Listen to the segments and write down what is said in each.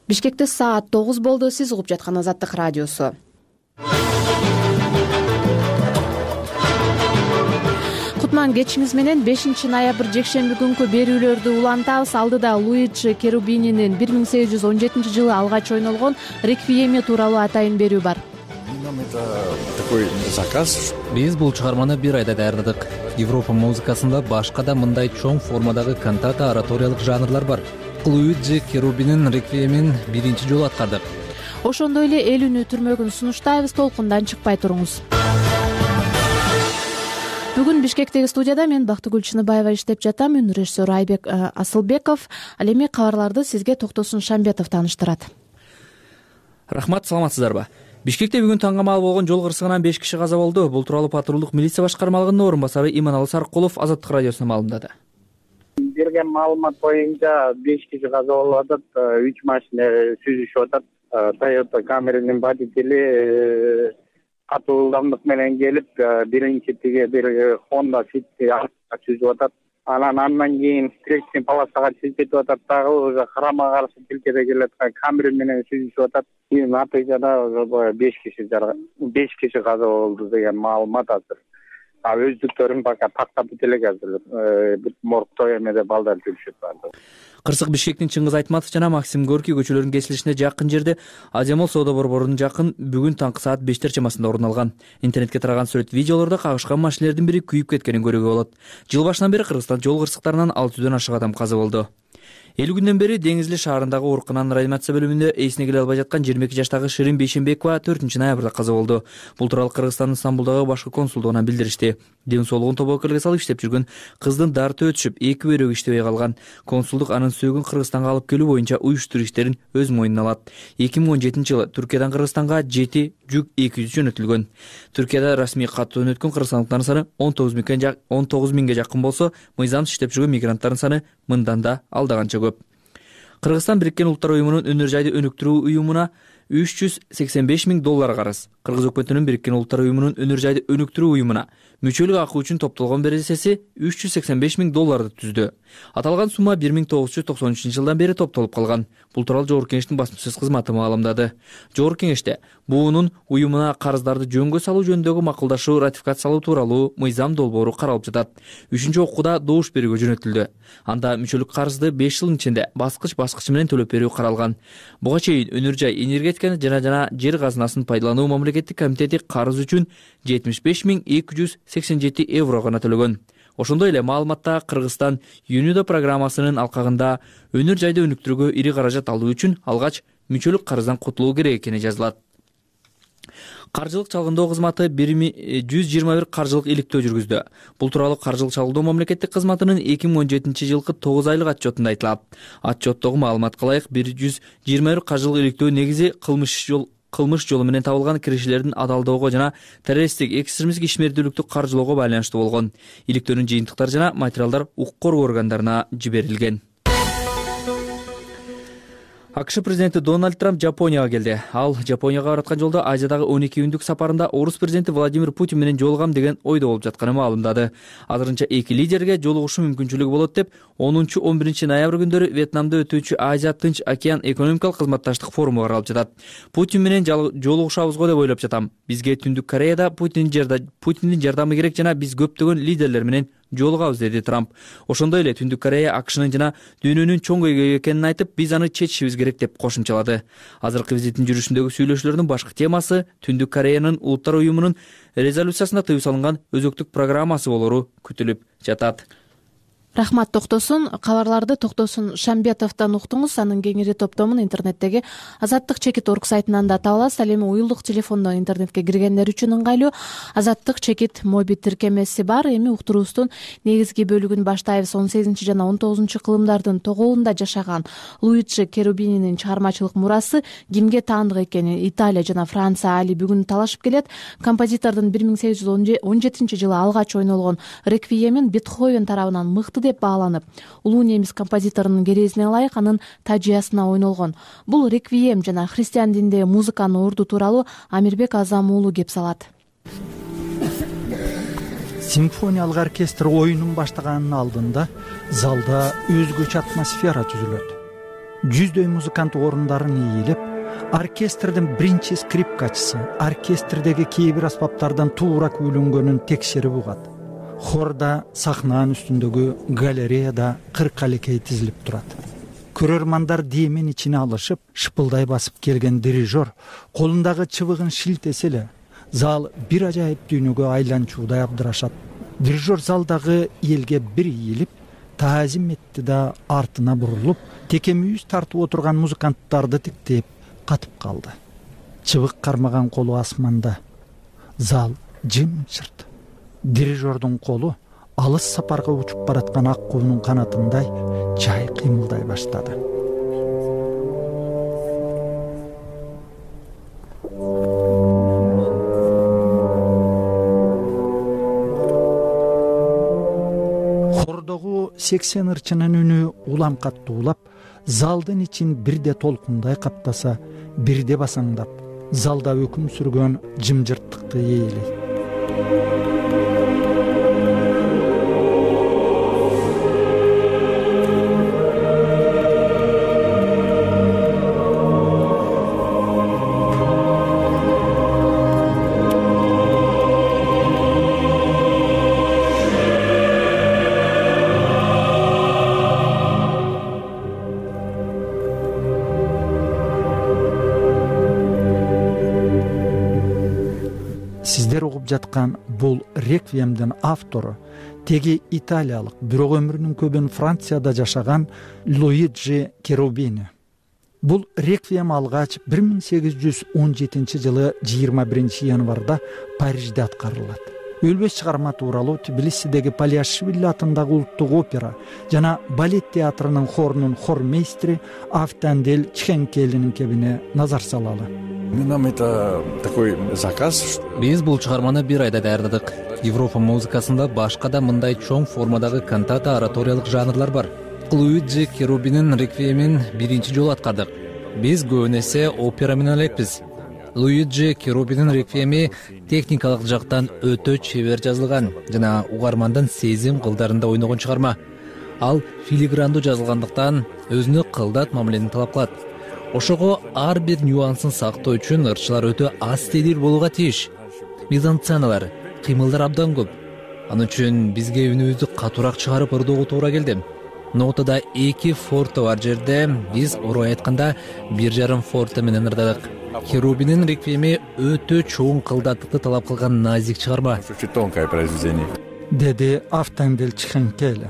Бишкекте саат 9 болду. Сиз угуп жаткан Азаттык радиосу. Кутман кечиңиз менен 5-ноябрь жекшемби күнкү берүүлөрдү улантабыз. Алдыда Луиджи Керубининин 1817 жылы алгач ойнолгон реквиеми тууралуу атайын берүү бар. Такой заказ. Биз бул чыгарманы бир айда даярдадык. Европа музыкасында башка да мындай чоң формадагы кантата ораториялык жанрлар бар. Луиджи Керубинин реквиемин биринчи жолу аткардык. Ошондой эле эл үнү түрмөгүн сунуштайбыз, толкундан чыкпай туруңуз. Бүгүн Бишкектеги студияда мен Бактыгүл Чыныбаева иштеп жатам. Үн режиссер Айбек Асылбеков. Ал эми кабарларды сизге Токтосун Шамбетов тааныштырат. Рахмат, саламатсыздарбы? Бишкекте бүгүн таңга маал болгон жол кырсыгынан 5 киши каза болду. Бул тууралуу патрулдук милиция башкармалыгынын орун басары Иманалы Сарыкулов Азаттык радиосуна маалымдады. Берген маалымат боюнча 5 киши каза болуп атат, 3 машина сүзүшүп атат. Toyota Camry'nin водители катуу ылдамдык менен келип, биринчи тиги бир Honda Fit сүзүп атат. Андан кийин встречный полосага чыгып кетип атат. Дагы уже карама каршы тилкеде келаткан Camry менен сүзүшүп атат. Натыйжада 5 киши каза болду деген маалымат азыр. Өздүктөрүн пока тактап элек азыр. Моргто эмеде балдар жүрүшүп атат. Кырсык Бишкектин Чыңгыз Айтматов жана Максим Горький көчөлөрүнүн кесилишине жакын жерде Аземол соода борборунун жакын бүгүн таңкы саат 5 чамасында орун алган. Интернетке тараган сүрөт видеолордо кагышкан машинелердин бири күйүп кеткенин көрүүгө болот. Жыл башынан бери Кыргызстан жол кырсыктарынан 600дөн ашык адам каза болду. 50 күндөн бери Деңизли шаарындагы оорукананын реанимация бөлүмүндө эсине келе албай жаткан 22 жаштагы Ширин Бейшембекова 4-ноябрда каза болду. Бул тууралуу Кыргызстандын Стамбулдагы башкы консулдугунан билдиришти. Ден соолугун тобокелге салып иштеп жүргөн кыздын дарты өтүшүп, 2 бөйрөгү иштебей калган. Консулдук анын сөөгүн Кыргызстанга алып келүү боюнча уюштуруу иштерин өз мойнуна алат. 2017-жылы Түркиядан Кыргызстанга 7 жүк 200 жөнөтүлгөн. Түркияда расмий каттоодон өткөн кыргызстандыктардын саны 19 миңге жакын болсо, мыйзамсыз иштеп жүргөн мигранттардын саны мындан да алдаганча көп. Кыргызстан Бириккен Улуттар уюмунун өнөр жайды өнүктүрүү уюмуна $385,000 карыз. Кыргыз өкмөтүнүн Бириккен Улуттар уюмунун өнөр жайды өнүктүрүү уюмуна мүчөлүк акы үчүн топтолгон бересеси $385,000 түздү. Аталган сумма 1993-жылдан бери топтолуп калган. Бул тууралуу Жогорку Кеңештин басма-сөз кызматы маалымдады. Жогорку Кеңеште буунун уюмуна карыздарды жөнгө салуу жөнүндөгү макулдашуу ратификациялоо тууралуу мыйзам долбоору каралып жатат. 3-чү окууда добуш берүүгө жөнөтүлдү. Анда мүчөлүк карызды 5 жылдын ичинде баскыч менен төлөп берүү каралган. Буга чейин өнөр жай энергетиканы жана жер казынасын пайдалануу мамлекеттик комитети карыз үчүн €75,287 гана төлөгөн. Ошондой эле маалыматта Кыргызстан ЮНИДО программасынын алкагында өнөр жайды өнүктүрүүгө ири каражат алуу үчүн алгач мүчөлүк карыздан кутулуу керек экени жазылат. Каржылык чалгындоо кызматы 121 каржылык иликтөө жүргүздү. Бул тууралуу каржылык чалгындоо мамлекеттик кызматынын 2017-жылкы 9 айлык отчетунда айтылат. Отчеттогу маалыматка ылайык 121 каржылык иликтөө негизи кылмыш жолу менен табылган киришелердин адалдоого жана террористтик экстремисттик ишмердүүлүктү каржылоого байланыштуу болгон. Иликтөөнүн жыйынтыктары жана материалдар укук коргоо органдарына жиберилген. АКШ президенти Дональд Трамп Жапонияга келди. Ал Жапонияга бараткан жолдо Азиядагы 12 күндүк сапарында орус президенти Владимир Путин менен жолугам деген ойдо болуп жатканын маалымдады. Азырынча эки лидерге жолугушуу мүмкүнчүлүгү болот деп 10-11 ноябрь күндөрү Вьетнамда өтүүчү Азия Тынч океан экономикалык кызматташтык форуму каралып жатат. Путин менен жолугушабызго деп ойлоп жатам. Бизге Түндүк Кореяда Путиндин жардамы керек жана биз көптөгөн лидерлер менен жолугабыз, деди Трамп. Ошондой эле Түндүк Корея АКШнын жана дүйнөнүн чоң көйгөйү экенин айтып, биз аны чечишибиз керек деп кошумчалады. Азыркы визиттин жүрүшүндөгү сүйлөшүүлөрдүн башкы темасы Түндүк Кореянын Улуттар уюмунун резолюциясына тыюу салынган өзөктүк программасы болору күтүлүп жатат. Рахмат Токтосун. Кабарларды Токтосун Шамбетовдон уктуңуз. Анын кеңири топтомун интернеттеги azаттык-org сайтынан да таба аласыз. Ал эми уюлдук телефондон интернетке киргендер үчүн ыңгайлуу Азаттык- моби тиркемеси бар. Эми уктуруубуздун негизги бөлүгүн баштайбыз. 18 жана 19 кылымдардын тогоунда жашаган Луиджи Керубининин чыгармачылык мурасы кимге таандык экени Италия жана Франция али бүгүн талашып келет. Композитордун 1817 жылы алгач ойнолгон реквиемин Бетховен тарабынан мыкты деп бааланып, улуу немис композиторунун керезине ылайык анын тажиясына ойнолгон. Бул реквием жана христиан диндеги музыканын орду тууралуу Амирбек Азам уулу кеп салат. Симфониялык оркестр оюнун баштаганын алдында залда өзгөчө атмосфера түзүлөт. жүздөй музыкант орундарын ийилип, оркестрдин биринчи скрипкачысы оркестрдеги кээ бир аспаптардан туура күйлөнгөнүн текшерип угат. Хорда, сахнанын үстүндөгү галереяда кыркалекей тизилип турат. Көрөрмандар демин ичине алышып, шыпылдай басып келген дирижер колундагы чыбыгын шилтесе эле зал бир ажайып дүйнөгө айланчуудай абдырашат. Дирижер залдагы элге бир ийилип, таазим этти да артына бурулуп, текемүйүз тартып отурган музыканттарды тиктеп катып калды. Чыбык кармаган колу асманда. Зал жымжырт. Дирижердун колу алыс сапарга учуп бараткан ак куунун канатындай жай кыймылдай баштады. Хордогу 80 ырчынын үнү улам каттуулап, залдын ичин бирде толкундай каптаса, бирде басаңдап, залда өкүм сүргөн жымжырттыкты ээлейт. Сиздер угуп жаткан бул реквиемдин автору теги италиялык, бирок өмүрүнүн көбүн Францияда жашаган Луиджи Черубини. Бул реквием алгач 1817 жылы 21 январда Парижде аткарылат. Өлбөс чыгарма тууралуу Тбилисидеги Палиашвили атындагы улуттук опера жана балет театрынын хорунун хормейстери Афтандель Чхенкелинин кебине назар салалы. Нам это такой заказ. Биз бул чыгарманы бир айда даярдадык. Европа музыкасында башка да мындай чоң формадагы кантата ораториялык жанрлар бар. Луиджи Черубинин реквиемин биринчи жолу аткардык. Биз көбүн эсе опера менен элекпиз. Луиджи Черубинин реквиеми техникалык жактан өтө чебер жазылган жана угармандын сезим кылдарында ойногон чыгарма. Ал филиграндуу жазылгандыктан өзүнө кылдат мамилени талап кылат. Ошого ар бир нюансын сактоо үчүн ырчылар өтө аз стилир болууга тийиш. Мизансценалар, кыймылдар абдан көп. Анын үчүн бизге үнүбүздү катуураак чыгарып ырдоого туура келди. Нотада 2 форте бар жерде биз орой айтканда 1,5 форте менен ырдадык. Черубинин реквиеми өтө чоң кылдаттыкты талап кылган назик чыгарма. Очень тонкое произведение. Деди Афтандель Чхенкеле.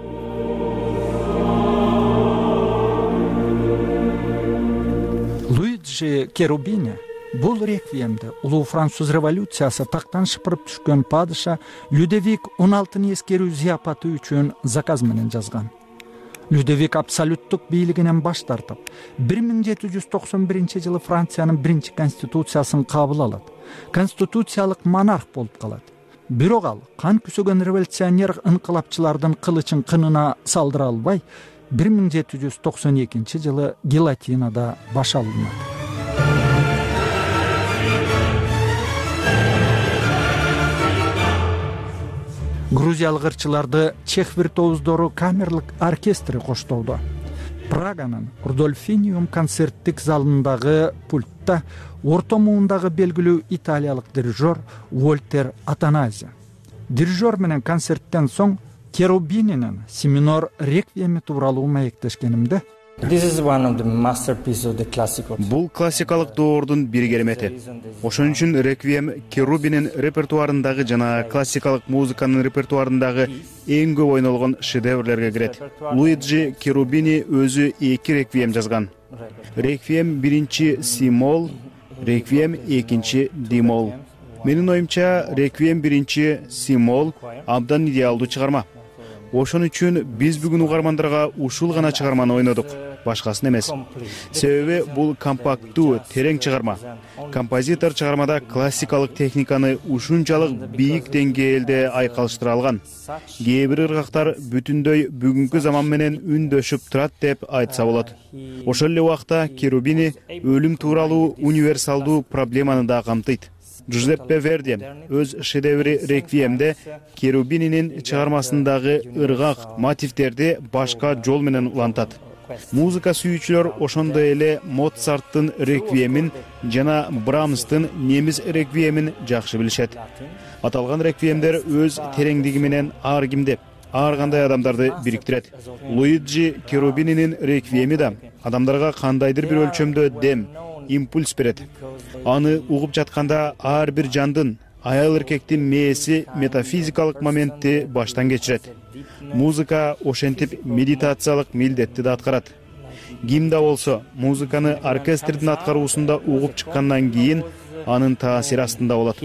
Луиджи Черубини бул реквиемди улуу француз революциясы тактан шыпырып түшкөн падыша Людовик 16-ны эскерүү зыяпаты үчүн заказ менен жазган. Людовик абсолюттук бийлигинен баш тартып, 1791 жылы Франциянын биринчи конституциясын кабыл алат. Конституциялык монарх болуп калат. Бирок ал кан күсөгөн революционер инкылапчылардын кылычын кынына салдыра албай, 1792 жылы гильотинада баш алынат. Грузиялык ырчыларды чех виртуоздору камерлык оркестри коштоодо. Праганын Рудольфиниум концерттик залындагы пультта орто муундагы белгилүү италиялык дирижер Вольтер Атанази. Дирижер менен концерттен соң Черубининин Семинор реквиеми тууралуу маектешкенимде Бул классикалык доордун бир керемети. Ошон үчүн реквием Черубинин репертуарындагы жана классикалык музыканын репертуарындагы эң көп ойнолгон шедеврлерге кирет. Луиджи Черубини өзү 2 реквием жазган. Реквием 1 си-мол, реквием 2 ди-мол. Менин оюмча реквием 1 си-мол абдан идеалдуу чыгарма. Ошон үчүн биз бүгүн угармандарга ушул гана чыгарманы ойнодук, башкасын эмес. Себеби бул компакттуу, терең чыгарма. Композитор чыгармада классикалык техниканы ушунчалык бийик деңгээлде айкалыштыра алган. Кээ бир ыргактар бүтүндөй бүгүнкү заман менен үндөшүп турат деп айтса болот. Ошол эле убакта Черубини өлүм тууралуу универсалдуу проблеманы да камтыйт. Джузеппе Верди өз шедеври реквиемде Черубининин чыгармасындагы ыргак мотивтерди башка жол менен улантат. Музыка сүйүүчүлөр ошондой эле Моцарттын реквиемин жана Брамстын немис реквиемин жакшы билишет. Аталган реквиемдер өз тереңдиги менен ар кимди, ар кандай адамдарды бириктирет. Луиджи Керубининин реквиеми да адамдарга кандайдыр бир өлчөмдө дем, импульс берет. Аны угуп жатканда ар бир жандын, аял эркектин мээси метафизикалык моментти баштан кечирет. Музыка ошентип медитациялык милдетти да аткарат. Ким да болсо музыканы оркестрдин аткаруусунда угуп чыккандан кийин анын таасири астында болот.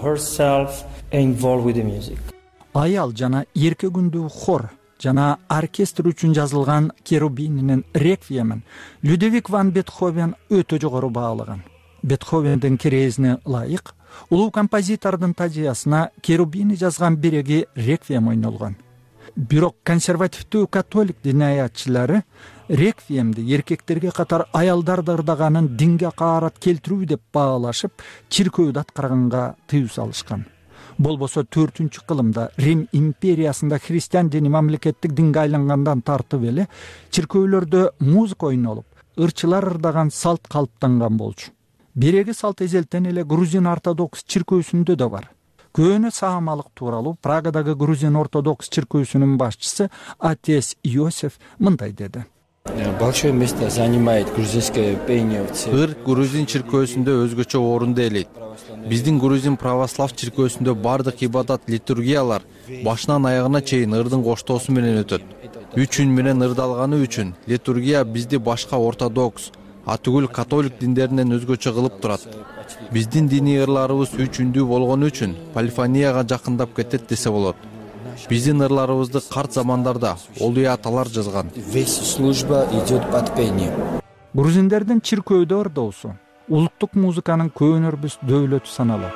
Аял жана эркек үндүү хор жана оркестр үчүн жазылган Керубининин реквиемин Людвиг ван Бетховен өтө жогору баалаган. Бетховендин кирезине ылайык улуу композитордун тажыясына Керубини жазган биреги реквием ойнолгон. Бирок консервативдүү католик динаятчылары реквиемди эркектерге катар аялдарды ырдаганын динге каарат келтирүү деп баалашып, чиркөөдө аткарганга тыюу салышкан. Болбосо 4-кылымда Рим империясында христиан дини мамлекеттик динге айлангандан тартып эле чиркөөлөрдө музыка ойнолуп, ырчылар ырдаган салт калыптанган болчу. Биреги салт эзелтен эле грузин ортодокс чиркөөсүндө да бар. Көөнө саамалык тууралуу Прагадагы грузин ортодокс чиркөөсүнүн башчысы отец Иосиф мындай деди. Большое место занимает грузинское пение. Ыр грузин чиркөөсүндө өзгөчө орунду ээлейт. Биздин грузин православ чиркөөсүндө бардык ибадат литургиялар башынан аягына чейин ырдын коштоосу менен өтөт. 3 үн менен ырдалганы үчүн литургия бизди башка ортодокс, атүгүл католик диндеринен өзгөчө кылып турат. Биздин диний ырларыбыз 3 үндүү болгону үчүн полифонияга жакындап кетет десе болот. Биздин ырларыбызды карт замандарда олуй аталар жазган. Служба идет под пение. Грузиндердин чиркөөдө ырдоосу улуттук музыканын көөнөрбүс дөөлөтү саналат.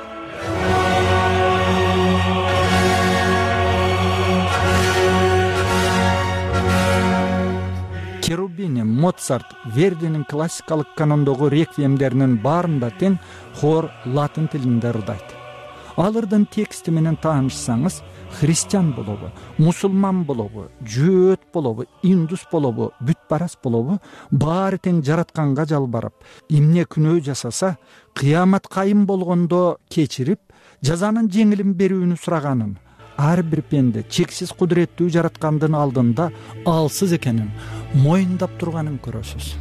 Керубини, Моцарт, Вердинин классикалык канондогу реквиемдеринин баарында тең хор латын тилинде ырдайт. Ал ырдын тексти менен таанышсаңыз, христиан болобу, мусулман болобу, жөөт болобу, индус болобу, бүтпарас болобу, баары тең жаратканга жалбарып, эмне күнөө жасаса, кыямат кайым болгондо кечирип, жазанын жеңилин берүүнү сураганын, ар бир пенде чексиз кудуреттүү жараткандын алдында алсыз экенин моюндап турганын көрөсүз.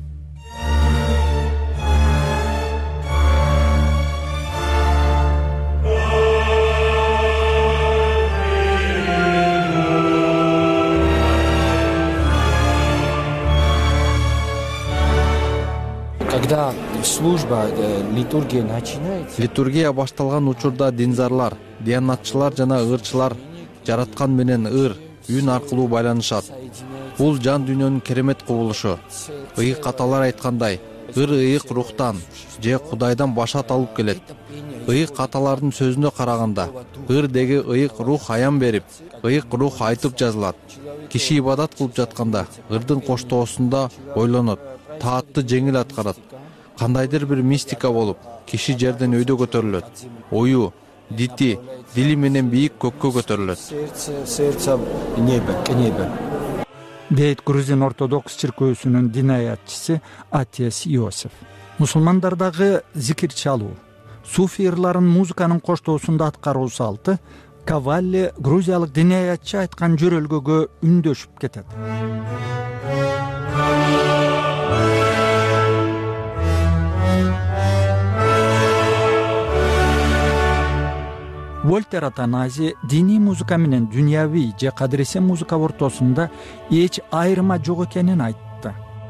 Когда служба, литургия начинается, Литургия башталган учурда динзарлар, диянатчылар жана ырчылар жараткан менен үн аркылуу байланышат. Бул жан дүйнөнүн керемет кубулушу. Ыйык аталар айткандай, ыйык рухтан же Кудайдан башат алып келет. Ыйык аталардын сөзүнө караганда, деги ыйык рух аян берип, ыйык рух айтып жазылат. Киши ибадат кылып жатканда ырдын коштоосунда ойлонот, таатты жеңил аткарат. Кандайдыр бир мистика болуп, киши жерден өйдө көтөрүлөт. Ою, дити, дили менен бийик көккө көтөрүлөт. сердце небо, к небу. Дейт грузин ортодокс чиркөөсүнүн динаятчысы отец Иосиф. Мусулмандардагы зикир чалуу, суфи ырларын музыканын коштоосунда аткаруу салты Кавалли грузиялык динаятчы айткан жөрөлгөгө үндөшүп кетет. Вольтер Атанази диний музыка менен дүйнөви же кадыресе музыка ортосунда эч айырма жок экенин айтты.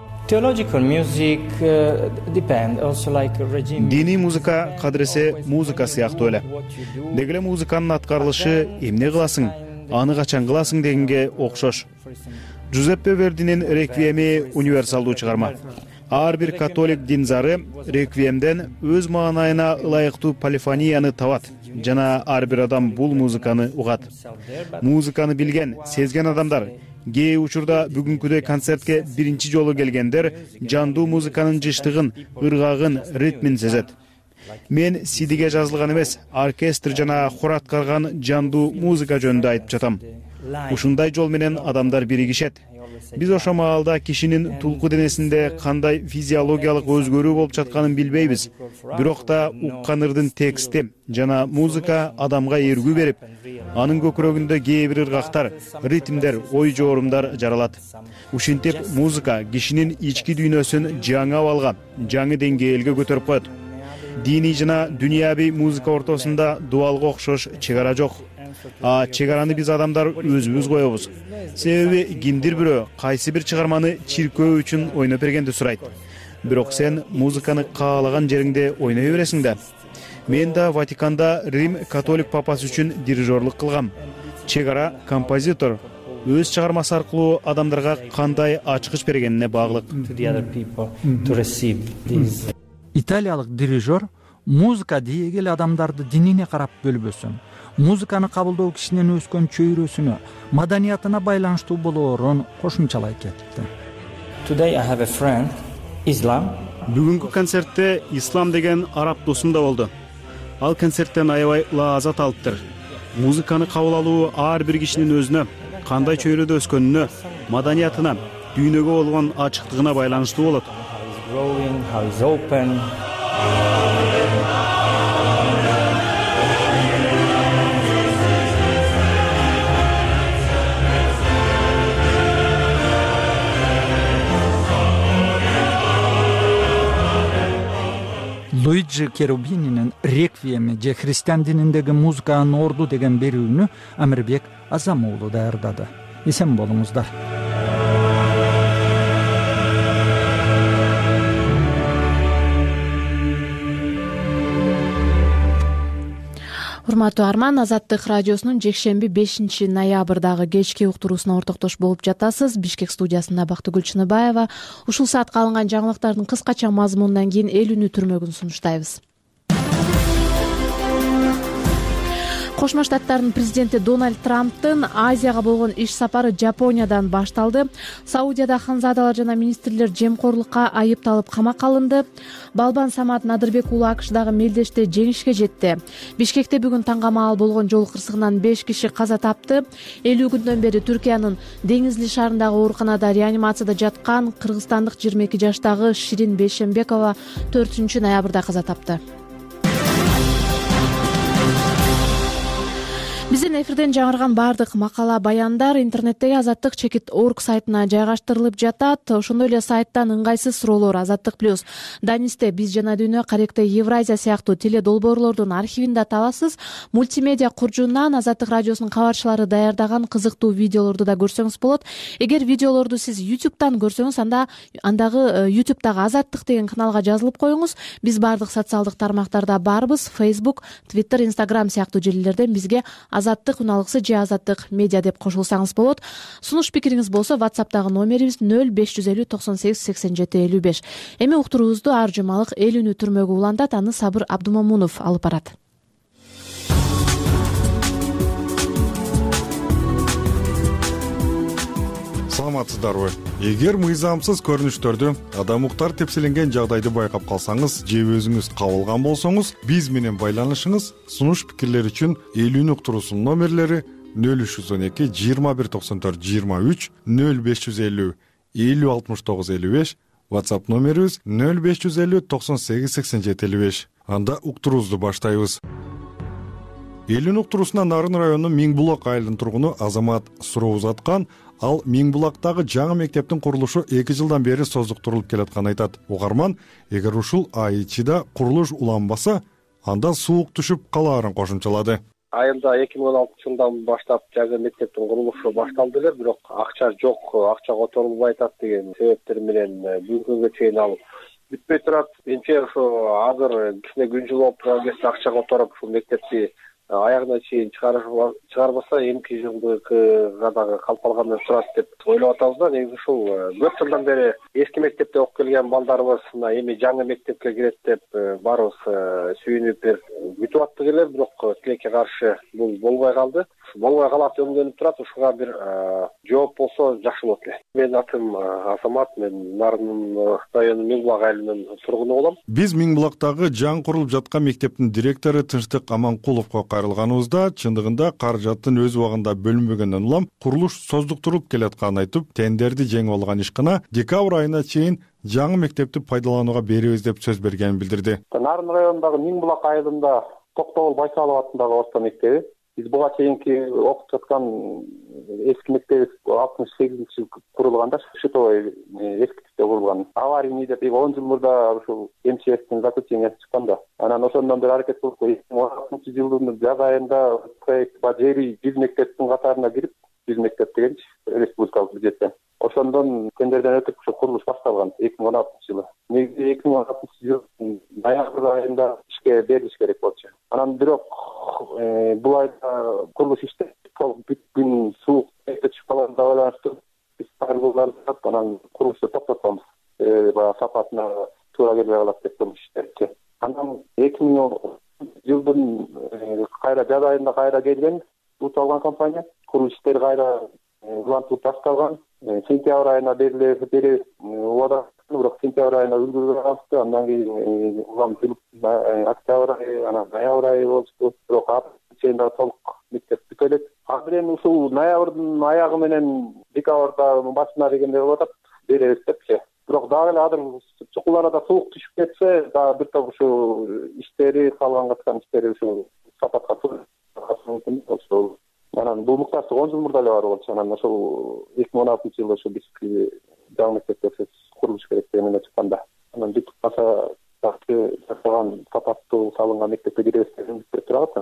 Диний музыка кадыресе музыка сыяктуу эле. Дегеле музыканын аткарылышы эмне кыласың, аны качан кыласың дегенге окшош. Джузеппе Вердинин реквиеми универсалдуу чыгарма. Ар бир католик динзары реквиемден өз маанайына ылайыктуу полифонияны табат жана ар бир адам бул музыканы угат. Музыканы билген, сезген адамдар кээ учурда бүгүнкүдөй концертке биринчи жолу келгендер жандуу музыканын жыштыгын, ыргагын, ритмин сезет. Мен сидиге жазылган эмес, оркестр жана хор аткарган жандуу музыка жөнүндө айтып жатам. Ушундай жол менен адамдар биригишет. Биз ошол маалда кишинин тулку денесинде кандай физиологиялык өзгөрүү болуп жатканын билбейбиз. Бирок да уккан ырдын тексти жана музыка адамга эргүү берип, анын көкүрөгүндө кээ бир ыргактар, ритмдер, ой жоорумдар жаралат. Ушинтип музыка кишинин ички дүйнөсүн жаңы абалга, жаңы деңгээлге көтөрүп коет. Диний жана дүнияви музыка ортосунда дуалга окшош чек ара жок. Чек араны биз адамдар өзүбүз коебуз. Себеби кимдир бирөө кайсы бир чыгарманы чиркөө үчүн ойноп бергенди сурайт. Бирок сен музыканы каалаган жериңде ойной бересиң да. Мен да Ватиканда Рим католик папасы үчүн дирижерлук кылгам. Чек ара композитор өз чыгармасы аркылуу адамдарга кандай ачкыч бергенине баглык. Италиялык дирижер музыка дегеле адамдарды динине карап бөлбөсүн, музыканы кабылдоо кишинин өскөн чөйрөсүнө, маданиятына байланыштуу болоорун кошумчалай кетти. Бүгүнкү концертте Ислам деген араб досум да болду. Ал концерттен аябай лаазат алыптыр. Музыканы кабыл алуу ар бир кишинин өзүнө, кандай чөйрөдө өскөнүнө, маданиятына, дүйнөгө болгон ачыктыгына байланыштуу болот. Луиджи Керубининин реквиеми же христиан дининдеги музыканын орду деген берүүнү Амирбек Азамуулу даярдады. Эсен болуңуздар. Урматтуу Арман, Азаттык радиосунун жекшемби 5-ноябрдагы кечки уктуруусуна ортоктош болуп жатасыз. Бишкек студиясында Бактыгүл Чыныбаева. Ушул саатка алынган жаңылыктардын кыскача мазмунунан кийин эл үнү түрмөгүн сунуштайбыз. Кошмо Штаттардын президенти Дональд Трамптын Азияга болгон иш сапары Жапониядан башталды. Саудияда ханзадалар жана министрлер жемкорлукка айыпталып камакка алынды. Балбан Самат Надырбек уулу АКШдагы мелдеште жеңишке жетти. Бишкекте бүгүн таңга маал болгон жол кырсыгынан 5 киши каза тапты. 50 күндөн бери Түркиянын Деңизли шаарындагы ооруканада реанимацияда жаткан кыргызстандык 22 жаштагы Ширин Бейшембекова 4-ноябрда каза тапты. Биздин эфирден жаңырган баардык макала баяндар интернеттеги Азаттык.org сайтына жайгаштырылып жатат. Ошондой эле сайттан ыңгайсыз суроолор Азаттык плюс, Данисте Биз жана дүйнө, Каректе Евразия сыяктуу теле долбоорлордун архивинде табасыз. Мультимедиа куржунан Азаттык радиосунун кабарчылары даярдаган кызыктуу видеолорду да көрсөңүз болот. Эгер видеолорду сиз YouTube'дан көрсөңүз, андагы YouTube'дагы Азаттык деген каналга жазылып коюңуз. Биз баардык социалдык тармактарда барбыз. Facebook, Twitter, Instagram сыяктуу жерлерден бизге Азаттык уналыксы же Азаттык медиа деп кошулсаңыз болот. Сунуш пикириңиз болсо WhatsApp'тагы номерибиз 0550 98 87 55. Эми уктуруубузду ар жумалык эл үнү түрмөгү улантат, аны Сабыр Абдумамунов алып барат. Саламатсыздарбы? Эгер мыйзамсыз көрүнүштөрдү, адам уктар тепселенген жагдайды байкап калсаңыз же өзүңүз кабылган болсоңуз, биз менен байланышыңыз. Сунуш пикирлер үчүн эл үнү уктуруусунун номерлери 0312 21 94 23 0550 50 69 55, WhatsApp номерибиз 0550 98 87 55. Анда уктуруубузду баштайбыз. Эл үнү уктуруусуна Нарын районунун Миңбулак айылынын тургуну Азамат суроо узаткан. Ал Миңбулактагы жаңы мектептин курулушу 2 жылдан бери созуктурулуп келатканын айтат. Угарман, эгер ушул ай ичинде курулуш уланбаса, анда суук түшүп калаарын кошумчалады. Айылда 2016 жылдан баштап жаңы мектептин курулушу башталды эле, бирок акча жок, акча которулбай атат деген себептер менен бүгүнкү күнгө чейин ал бүтпөй турат. Менче ошо азыр кичине күн жылы болуп турган кезде акча которуп ушул мектепти аягына чейин чыгарбаса эмки жылдыкыга дагы калпалгандай турат деп ойлоп атабыз да. Негизи ушул 4 жылдан бери эски мектепте окуп келген балдарыбыз эми жаңы мектепке кирет деп баарыбыз сүйүнүп күтүп аттык эле, бирок тилекке каршы бул болбой калды. болбой калат жөнүндөп турат. Ушуга бир жооп болсо жакшы болот эле. Менин атым Азамат, мен Нарын району Миңбулак айылынын тургуну болом. Биз Миңбулактагы жаңы курулуп жаткан мектептин директору Тынчтык Аманкуловго кайрылганыбызда чындыгында каражаттын өз убагында бөлүнбөгөндөн улам курулуш создуктурулуп келатканын айтып, тендерди жеңип алган ишкана декабрь айына чейин жаңы мектепти пайдаланууга беребиз деп сөз бергенин билдирди. Нарын районундагы Миңбулак айылында Токтогул Байсалов атындагы орто мектеби. Биз буга чейинки окуп жаткан эски мектеп 68-жылы курулган да, Шитовой эски типте курулган. Аварийный деп 10 жыл мурда ушул МЧСтин заключениясы чыккан да. Анан ошондон бери аракет кылып 2016-жылдын жаз айында проект Бажери 100 мектептин катарына кирип, 100 мектеп дегенчи республикалык бюджеттен. Ошондон тендерден өтүп ушу курулуш башталган 2016-жылы. Негизи 2016-жылдын ноябрь айында ишке берилиш керек болчу. Анан бирок бул айда курулуш иштеп, бүт күн суук чыгып калганына байланыштуу биз тарбууларды тап, анан курулушту токтотконбуз. Баягы сапатына туура келбей калат деп курулуш иштепчи. Анан 2010-жылдын кайра жаз айында кайра келген уталган компания, курулуш иштери кайра улантылып башталган. Сентябрь айына берилип убада, бирок сентябрь айына үлгүрбөй калышты. Андан кийин улантылып октябрь айы, анан ноябрь айы болушту. Бирок апрель толук мектеп бүтө элек. Азыр эми ушул ноябрдын аягы менен декабрдын башына дегенде болуп атат, беребиз депчи. Бирок дагы эле азыр чукуларда суук түшүп кетсе, дагы бир топ ушу иштери, калган каткан иштери ушу сапатка мүмкүн болсо. Анан бул муктарчы 10 жыл мурда эле бар болчу. Анан ошол 2016-жылы ошо биз жаңы мектепте курулуш керек дегенде чыкканда. Анан бүтүп калса жакшы жасалган, сапаттуу салынган мектепке киребиз деп үмүттөнүп турабыз.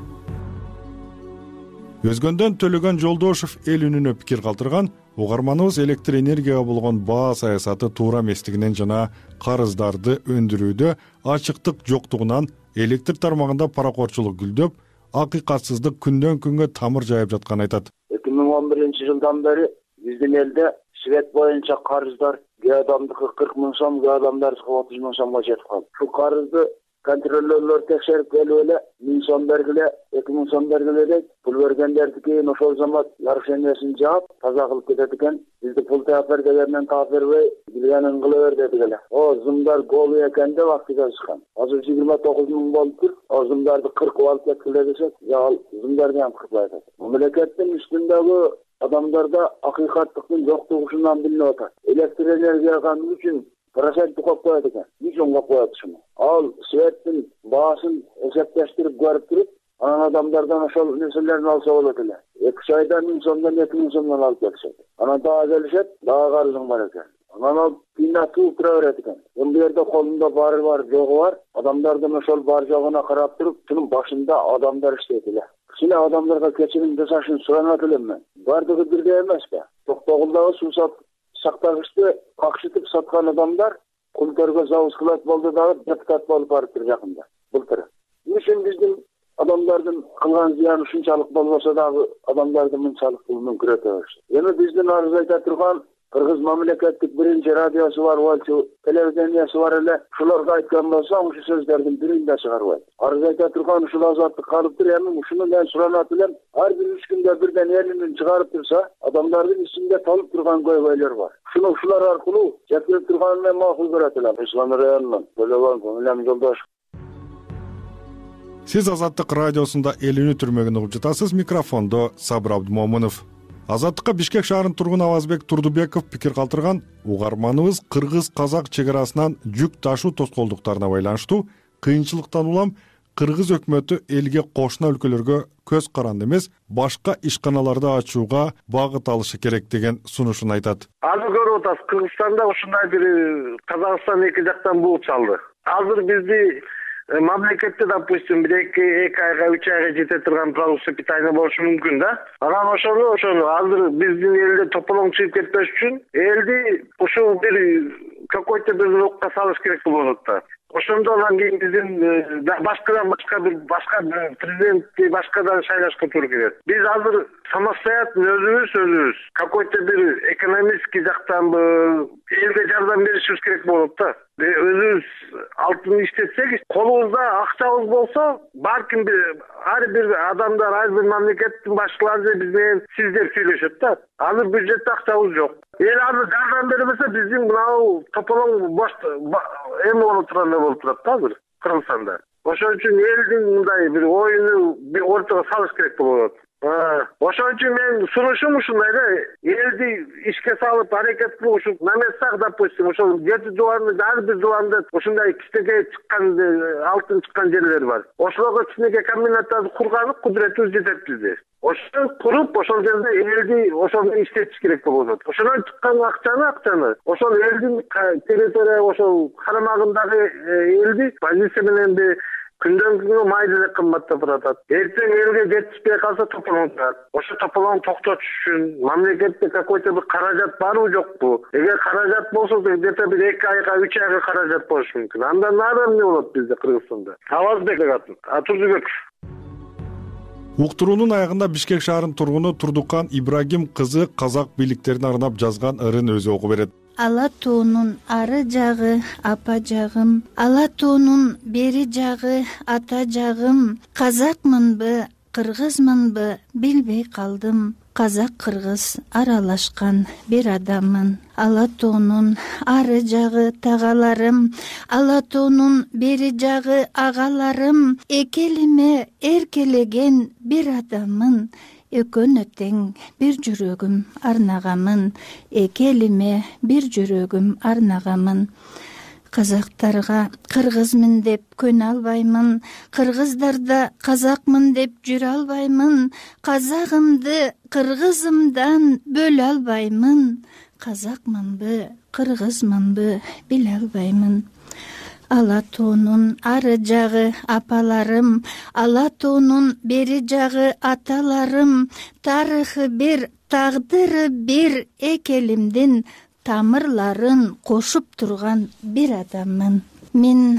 Өзгөндөн Төлөгөн Жолдошов эл үнүнө пикир калтырган, угарманыбыз электр энергияга болгон баа саясаты туура эместигинен жана карыздарды өндүрүүдө ачыктык жоктугунан электр тармагында паракорчулук гүлдөп, акыйкатсыздык күндөн күнгө тамыр жайып жатканын айтат. 2011-жылдан бери биздин элде свет боюнча карыздар кээ адамдыкы 40 000 сом, кээ адамдардыкы 30 000 сомго жетип калды. Ушул карызды контролерлор текшерип келип эле 1000 сом бергиле, 2000 сом бергиле дейт. Пул бергендерди кийин ошол замат нарушениясын жаап, таза кылып кетет экен. Бизди пул таап бергендеринен таап бербей, билгенин кыла бер дедик эле. Зымдар голый экен деп актыга чыккан. Азыр 29 000 болуптур. Зымдарды 40 алып кеткиле десек, ал зымдарды ham кырбай атат. Мамлекеттин үстүндөгү адамдарда акыйкаттыктын жоктугунан билинип атат. Электр энергияга үчүн процент коюп коет экен. Үчүн коюп коет ушуну. Ал светтин баасын эсептештирип көрүп туруп, анан адамдардан ошол нерселерин алса болот эле. 2 айда 1000 сомдон 2000 сомдон алып келишет. Анан дагы келишет, дагы карызың бар экен. Анан ал кыйнатып тура берет экен. Бул жерде колунда бары бар, жогу бар. Адамдардын ошол бар жогуна карап туруп, шунун башында адамдар иштейт эле. Кичине адамдарга кечирим жасашын суранат элем мен. Бардыгы бирдей эмеспи? Токтогулдагы суу сактагычты какшытып саткан адамдар Култөргө завуз кылат болду дагы депутат болуп барыптыр жакында. Былтыр. Үчүн биздин адамдардын кылган зыяны ушунчалык болбосо дагы адамдарды мынчалык бул мүнкүрөтө беришти. Эми биздин арыз айта турган Кыргыз мамлекеттик биринчи радиосу бар болчу, телевидениясы бар эле. Ушуларга айткан болсоң, ушу сөздөрдүн бирин да чыгарбайт. Арыз айта турган ушул азаттык калыптыр. Эми ушуну мен суранат элем. Ар бир 3 күндө бирден элинин чыгарып турса, адамдардын ичинде толуп турган көйгөйлөр бар. Ушуну ушулар аркылуу жеткирип турганын мен макул көрөт элем. Ислам районунан Төлөгөн Жолдошов. Сиз Азаттык радиосунда эл үнү түрмөгүн угуп жатасыз. Микрофондо Сабыр Абдумомунов. Азаттыкка Бишкек шаарынын тургуну Авазбек Турдубеков пикир калтырган. Угарманыбыз кыргыз-казак чек арасынан жүк ташуу тоскоолдуктарына байланыштуу кыйынчылыктан улам кыргыз өкмөтү элге кошуна өлкөлөргө көз каранды эмес, башка ишканаларды ачууга багыт алышы керек деген сунушун айтат. Азыр көрүп атасыз, Кыргызстанда ушундай бир Казакстан эки жактан буу чалды. Азыр бизди мамлекетте, допустим, 2 айга 3 айга жете турган продукция питания болушу мүмкүн да. Анан ошону азыр биздин элде тополоң чыгып кетпеш үчүн элди ушул бир какой-то бир рукка салыш керек болот да. Ошондон кийин биздин башка президентти башкадан шайлашка туура келет. Биз азыр самостоятельно өзүбүз какой-то бир экономический жактанбы элге жардам беришибиз керек болот да. Өзүбүз алтын иштетсек, колубузда акчабыз болсо, балким ар бир адамдар, ар бир мамлекеттин башчылары же биз менен сиздер сүйлөшөт да. Азыр бюджетте акчабыз жок. Эл аны жардам бербесе, биздин мынау тополоң бош эме болуп турат да азыр Кыргызстанда. Ошон үчүн элдин мындай бир оюну ортого салыш керек болот. Ошон үчүн мен сунушум ушундай да, элди ишке салып аракет кылып, ушу наместак, допустим, ошол 7 жубанды, ар бир жубанда ушундай кичинекей чыккан алтын чыккан жерлер бар. Ошолорго кичинекей комбинаттарды курганы кудуретибиз жетет бизде. Ошону куруп, ошол жерде элди ошону иштетиш керек болот. Ошондон чыккан акчаны ошол элдин территория, ошол карамагындагы элди позиция менен күндөн күнгө майды да кымбаттап баратат. Эртең элге жетишпей калса тополоң турат. Ошо тополоң токтотуш үчүн мамлекетте какой-то бир каражат барбы жокпу? Эгер каражат болсо, где-то бир 2 айга, 3 айга каражат болушу мүмкүн. Андан ары эмне болот бизде Кыргызстанда? Авазбек Турдубеков. Уктуруунун аягында Бишкек шаарынын тургуну Турдукан Ибрагим кызы казак бийликтерине арнап жазган ырын өзү окуп берет. Ала тоонун ары жагы апа жагым, ала тоонун бери жагы ата жагым, казакмынбы, кыргызмынбы билбей калдым. Казак кыргыз аралашкан бир адаммын. Ала тоонун ары жагы тагаларым, ала тоонун бери жагы агаларым, экелиме эркелеген бир адаммын. Экөнө тең бир жүрөгүм арнагамын, экелиме бир жүрөгүм арнагамын. Казактарга кыргызмын деп көнө албаймын, кыргыздарда казакмын деп жүрө албаймын, казагымды кыргызымдан бөлө албаймын, казакмынбы, кыргызмынбы биле албаймын. Ала тоонун ары жагы апаларым, ала тоонун бери жагы аталарым, тарыхы бир, тагдыры бир экелимдин тамырларын кошуп турган бир адаммын. Мен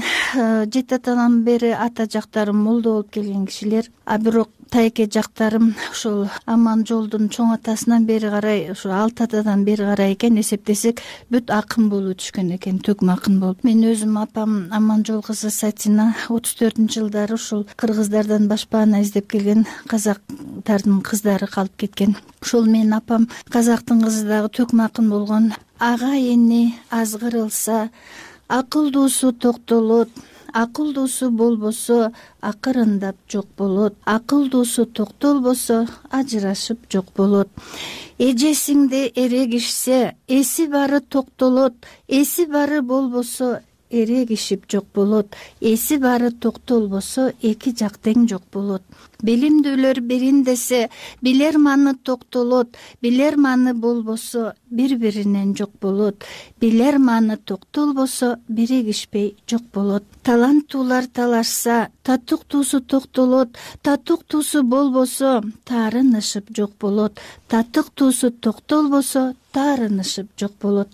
7 атадан бери ата жактарым молдо болуп келген кишилер, а бирок тайке жактарым ошол Аманжолдун чоң атасынан бери карай, ошо 6 атадан бери карай экен, эсептесек бүт акын болуп түшкөн экен, төкмө акын болуп. Мен өзүм апам Аманжол кызы Сатина 34-жылдары ушул кыргыздардан башпаана издеп келген казактардын кыздары калып кеткен. Ошол менин апам казактын кызы дагы төкмө акын болгон. Ага эни азгырылса, акылдуусу токтолот, акылдуусу болбосо акырындап жок болот, акылдуусу токтолбосо ажырашып жок болот. Эжесиңде эрегишсе, эси бары токтолот, эси бары болбосо эрегишип жок болот, эси бары токтолбосо эки жак тең жок болот. Билимдүүлөр бирин десе, билер маны токтолот, билер маны болбосо бири-биринен жок болот, билер маны токтолбосо биригишпей жок болот. Таланттуулар талашса, татыктуусу токтолот, татыктуусу болбосо таарынышып жок болот, татыктуусу токтолбосо таарынышып жок болот.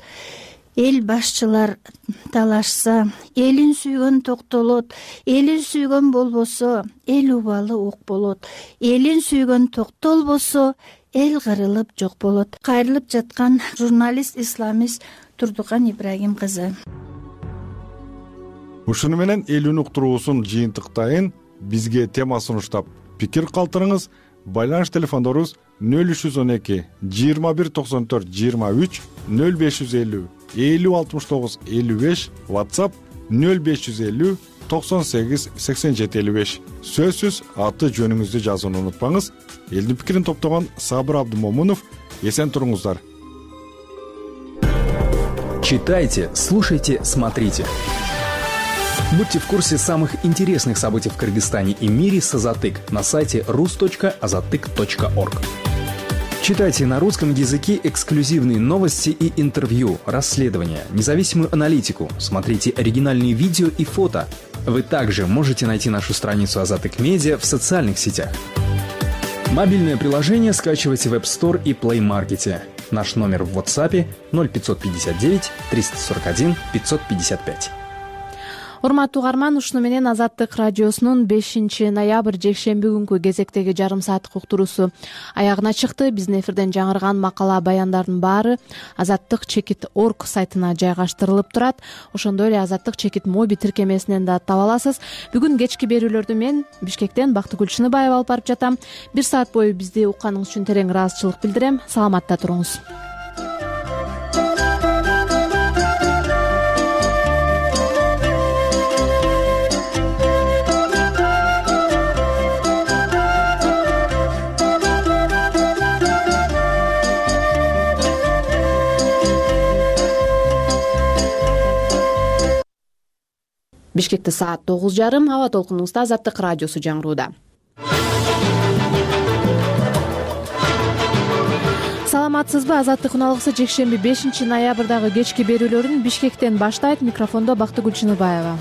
Эл башчылар талашса, элин сүйгөн токтолот, элин сүйгөн болбосо эл убалы ок болот, элин сүйгөн токтолбосо эл кырылып жок болот. Кайрылып жаткан журналист, исламист Турдукан Ибрагим кызы. Ушуну менен элүүнү уктуруусун жыйынтыктайын. Бизге тема сунуштап пикир калтырыңыз. Байланыш телефондорубуз 0312 21 94 23, 0550 50 69 55, WhatsApp 0550 98 87 55. Сөзсүз аты жөнүңүздү жазууну унутпаңыз. Элдин пикирин топтогон Сабыр Абдымомунов. Эсен туруңуздар. Читайте, слушайте, смотрите. Будьте в курсе самых интересных событий в Кыргызстане и мире с Азатык на сайте rus.azatyk.org. Читайте на русском языке эксклюзивные новости и интервью, расследования, независимую аналитику, смотрите оригинальные видео и фото. Вы также можете найти нашу страницу Азатык Медиа в социальных сетях. Мобильное приложение скачивайте в App Store и Play Market. Наш номер в WhatsApp 0559 341 555. Урматтуу угарман, ушуну менен Азаттык радиосунун 5 ноябрь жекшемби күнкү кезектеги жарым сааттык уктуруусу аягына чыкты. Биздин эфирден жаңырган макала баяндардын баары azattik.org сайтына жайгаштырылып турат. Ошондой эле azattik моби тиркемесинен да таба аласыз. Бүгүн кечки берүүлөрдү мен Бишкектен Бактыгүл Чыныбаева алып барып жатам. 1 саат бою бизди укканыңыз үчүн терең ыраазычылык билдирем. Саламатта туруңуз. Бишкекте саат 9:30, аба толкунуңузда Азаттык радиосу жаңырууда. Саламатсызбы? Азаттык уналгысы жекшемби 5 ноябрдагы кечки берүүлөрүн Бишкектен баштайт. Микрофондо Бактыгүл Чыныбаева.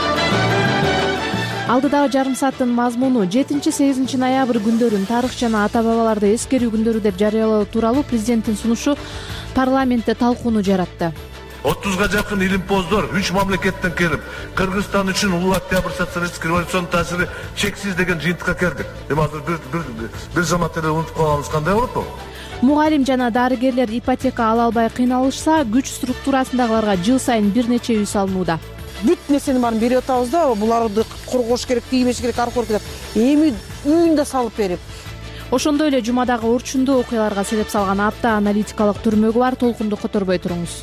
Алдыдагы жарым сааттын мазмуну 7-8 ноябрь күндөрүн тарых жана ата-бабаларды эскерүү күндөрү деп жарыялоо тууралуу президенттин сунушу парламентте талкууну жаратты. 30га жакын илимпоздор 3 мамлекеттен келип, Кыргызстан үчүн улуу октябрь социалисттик революциянын таасири чексиз деген жыйынтыкка келдик. Эми азыр бир замат эле унутуп калганыбыз кандай болот болду? Мугалим жана дарыгерлер ипотека ала албай кыйналышса, күч структурасындагыларга жыл сайын бир нече үй салынууда. Бүт нерсени баарын берип атабыз да, буларды коргош керек, тийбеш керек, аркор керек. Эми үйүн да салып берип. Ошондой эле жумадагы урчундуу окуяларга себеп салган апта аналитикалык түрмөгү бар. Толкунду которбой туруңуз.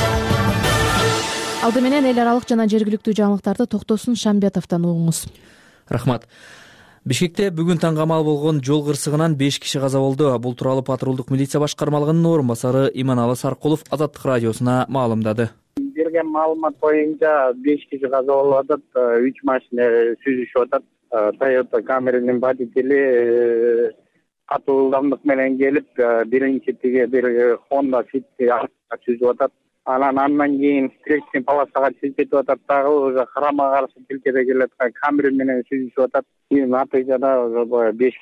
Алды менен эл аралык жана жергиликтүү жаңылыктарды Токтосун Шамбетовдон угуңуз. Рахмат. Бишкекте бүгүн таңгамал болгон жол кырсыгынан 5 киши каза болду. Бул тууралуу патрулдук милиция башкармалыгынын орун басары Иманалы Саркулов Азаттык радиосуна маалымдады. Берген маалымат боюнча 5 киши каза болуп атат, 3 машина сүзүшүп атат. Toyota Camry'nin водители катуу ылдамдык менен келип, биринчи тиги бир Honda Fit сүзүп атат. Андан кийин встречный полосага чыгып кетип атат, дагы уже храма каршы тилкеде келаткан Camry менен сүзүшүп атат. Натыйжада 5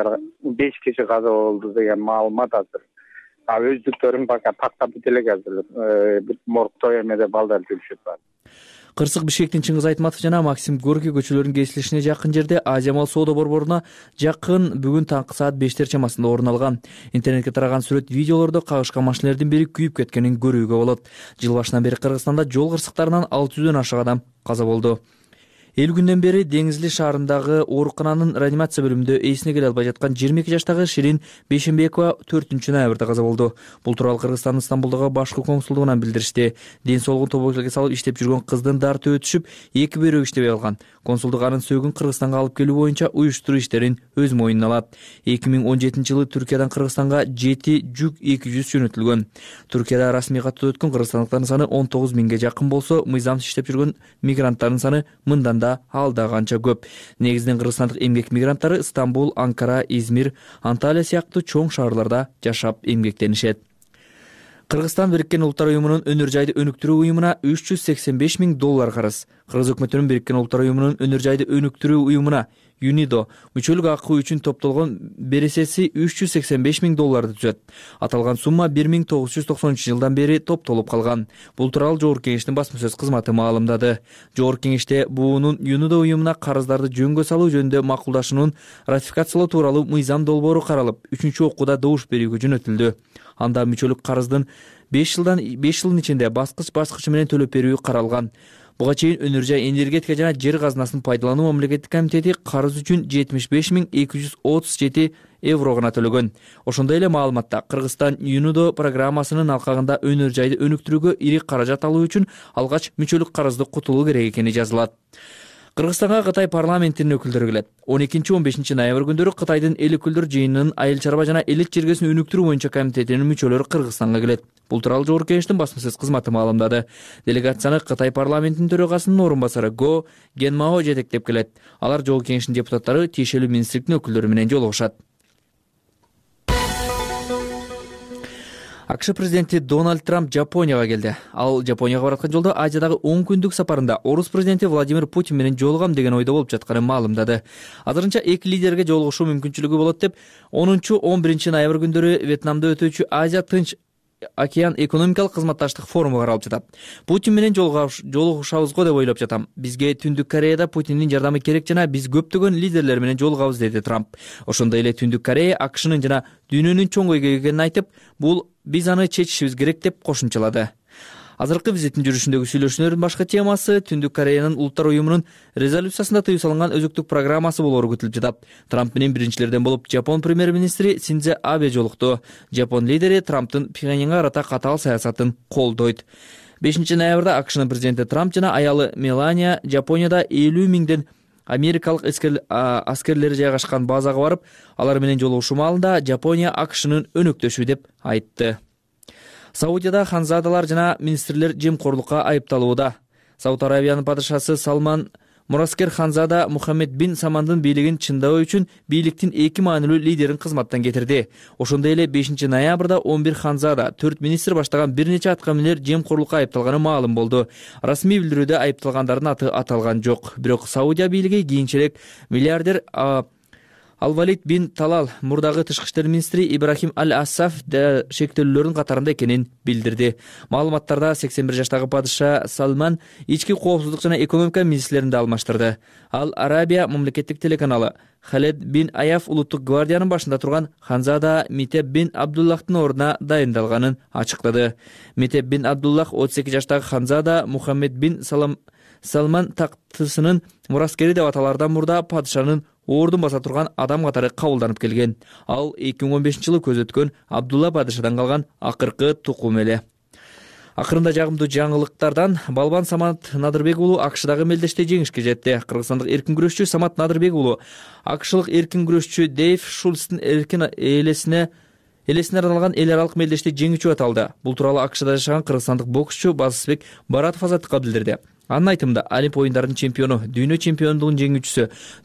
киши каза болду деген маалымат азыр. Өздүктөрүн пока тактап элек азыр. Моргто эмеде балдар жүрүшүп атат. Кырсык Бишкектин Чыңгыз Айтматов жана Максим Горький көчөлөрүнүн кесилишине жакын жерде Азия-Мал соода борборуна жакын бүгүн таңкы саат 5 чамасында орун алган. Интернетке тараган сүрөт видеолордо кагышкан машиналердин бири күйүп кеткенин көрүүгө болот. Жыл башынан бери Кыргызстанда жол кырсыктарынан 600дөн ашык адам каза болду. 50 күндөн бери Деңизли шаарындагы оорукананын реанимация бөлүмүндө эсине келе албай жаткан 22 жаштагы Ширин Бейшембекова 4 ноябрда каза болду. Бул тууралуу Кыргызстандын Стамбулдагы башкы консулдугунан билдиришти. Ден соолугун тобокелге салып иштеп жүргөн кыздын дарты өтүшүп, 2 бөйрөгү иштебей калган. Консулдук анын сөөгүн Кыргызстанга алып келүү боюнча уюштуруу иштерин өз мойнуна алат. 2017-жылы Түркиядан Кыргызстанга 7 жүк 200 жөнөтүлгөн. Түркияда расмий каттоо өткөн кыргызстандыктардын саны 19 миңге жакын болсо, мыйзамсыз иштеп жүргөн мигранттардын саны мындан алда канча көп. Негизинен кыргызстандык эмгек мигранттары Стамбул, Анкара, Измир, Анталия сыяктуу чоң шаарларда жашап эмгектенишет. Кыргызстан Бириккен Улуттар уюмунун өнөр жайды өнүктүрүү уюмуна $385 миң карыз. Кыргыз өкмөтүнүн Бириккен Улуттар уюмунун өнөр жайды өнүктүрүү уюмуна ЮНИДО мүчөлүк акы үчүн топтолгон бересеси $385 миң түзөт. Аталган сумма 1993-жылдан бери топтолуп калган. Бул тууралуу Жогорку кеңештин басма сөз кызматы маалымдады. Жогорку кеңеште буунун ЮНИДО уюмуна карыздарды жөнгө салуу жөнүндө макулдашуунун ратификациялоо тууралуу мыйзам долбоору каралып, 3-окууда добуш берүүгө жөнөтүлдү. Анда мүчөлүк карыздын 5 жылдын ичинде баскыч менен төлөп берүү каралган. Буга чейин өнөр жай энергетика жана жер казынасын пайдалануу мамлекеттик комитети карыз үчүн €75.237 гана төлөгөн. Ошондой эле маалыматта Кыргызстан ЮНИДО программасынын алкагында өнөр жайды өнүктүрүүгө ири каражат алуу үчүн алгач мүчөлүк карызды кутулуу керек экени жазылат. Кыргызстанга Кытай парламентинин өкүлдөрү келет. 12-15 ноябрь күндөрү Кытайдын эл өкүлдөр жыйынынын айыл чарба жана элек жергесин өнүктүрүү боюнча комитетинин мүчөлөрү Кыргызстанга келет. Бул тууралуу Жогорку кеңештин басма сөз кызматы маалымдады. Делегацияны Кытай парламентинин төрагасынын орун басары Го Генмао жетектеп келет. Алар Жогорку кеңештин депутаттары тиешелүү министрликтин өкүлдөрү менен жолугушат. АКШ президенти Дональд Трамп Жапонияга келди. Ал Жапонияга бараткан жолдо Азиядагы 10 күндүк сапарында орус президенти Владимир Путин менен жолугам деген ойдо болуп жатканын маалымдады. Азырынча эки лидерге жолугушуу мүмкүнчүлүгү болот деп 10-11 ноябрь күндөрү Вьетнамда өтүүчү Азия Тынч океан экономикалык кызматташтык форуму каралып жатат. Путин менен жолугушабызго деп ойлоп жатам. Бизге Түндүк Кореяда Путиндин жардамы керек жана биз көптөгөн лидерлер менен жолугабыз, деди Трамп. Ошондой эле Түндүк Корея AKШнын жана дүйнөнүн чоң көйгөй экенин айтып, биз аны чечишибиз керек деп кошумчалады. Азыркы визиттин жүрүшүндөгү сүйлөшүүлөрдүн башка темасы Түндүк Кореянын Улуттар уюмунун резолюциясында тыюу салынган өзөктүк программасы болору күтүлүп жатат. Трамп менен биринчилерден болуп Жапон премьер-министри Синдзо Абе жолукту. Жапон лидери Трамптын Пхеньянга карата катаал саясатын колдойт. 5-ноябрда AKШнын президенти Трамп жана аялы Мелания Жапонияда 50 миңден америкалык аскерлери жайгашкан базага барып, алар менен жолугушуу маалында Жапония AKШнын өнөктөшү деп айтты. Саудияда ханзадалар жана министрлер жемкорлукка айыпталууда. Сауд Арабиянын падышасы Салман Мураскер ханзада Мухаммед бин Самандын бийлигин чындабоо үчүн бийликтин 2 маанилүү лидерин кызматтан кетирди. Ошондой эле 5-ноябрда 11 ханзада 4 министр баштаган бир нече аткаминерлер жемкорлукка айыпталганы маалым болду. Расмий билдирүүдө айыпталгандардын аты аталган жок. Бирок Саудия бийлиги кийинчерээк миллиардер Ал-Валид бин Талал мурдагы тышкы иштер министри Ибрахим Аль-Ассаф шектелүүлөрдүн катарында экенин билдирди. Маалыматтарда 81 жаштагы падыша Салман ички коопсуздук жана экономика министрлерин да алмаштырды. Ал-Арабия мамлекеттик телеканалы Халед бин Аяф улуттук гвардиянын башында турган ханзада Митеб бин Абдуллахтын ордуна дайындалганын ачыктады. Митеб бин Абдуллах 32 жаштагы ханзада Мухаммед бин Салман тактысынын мураскери деп аталардан мурда падышанын ордун баса турган адам катары кабылданып келген. Ал 2015-жылы көз өткөн Абдулла падышадан калган акыркы тукум эле. Акырында жагымдуу жаңылыктардан Балбан Самат Надырбек уулу AKШдагы мелдеште жеңишке жетти. Кыргызстандык эркин күрөшчү Самат Надырбек уулу AKШлык эркин күрөшчү Дэйв Шульцтин эркин элесине арналган эл аралык мелдеште жеңүүчү аталды. Бул тууралуу AKШда жашаган кыргызстандык боксчу Басысбек Баратов азаттыкка билдирди. Анын айтымында Олимп оюндарынын чемпиону, дүйнө чемпиондугунун жеңүүчүсү,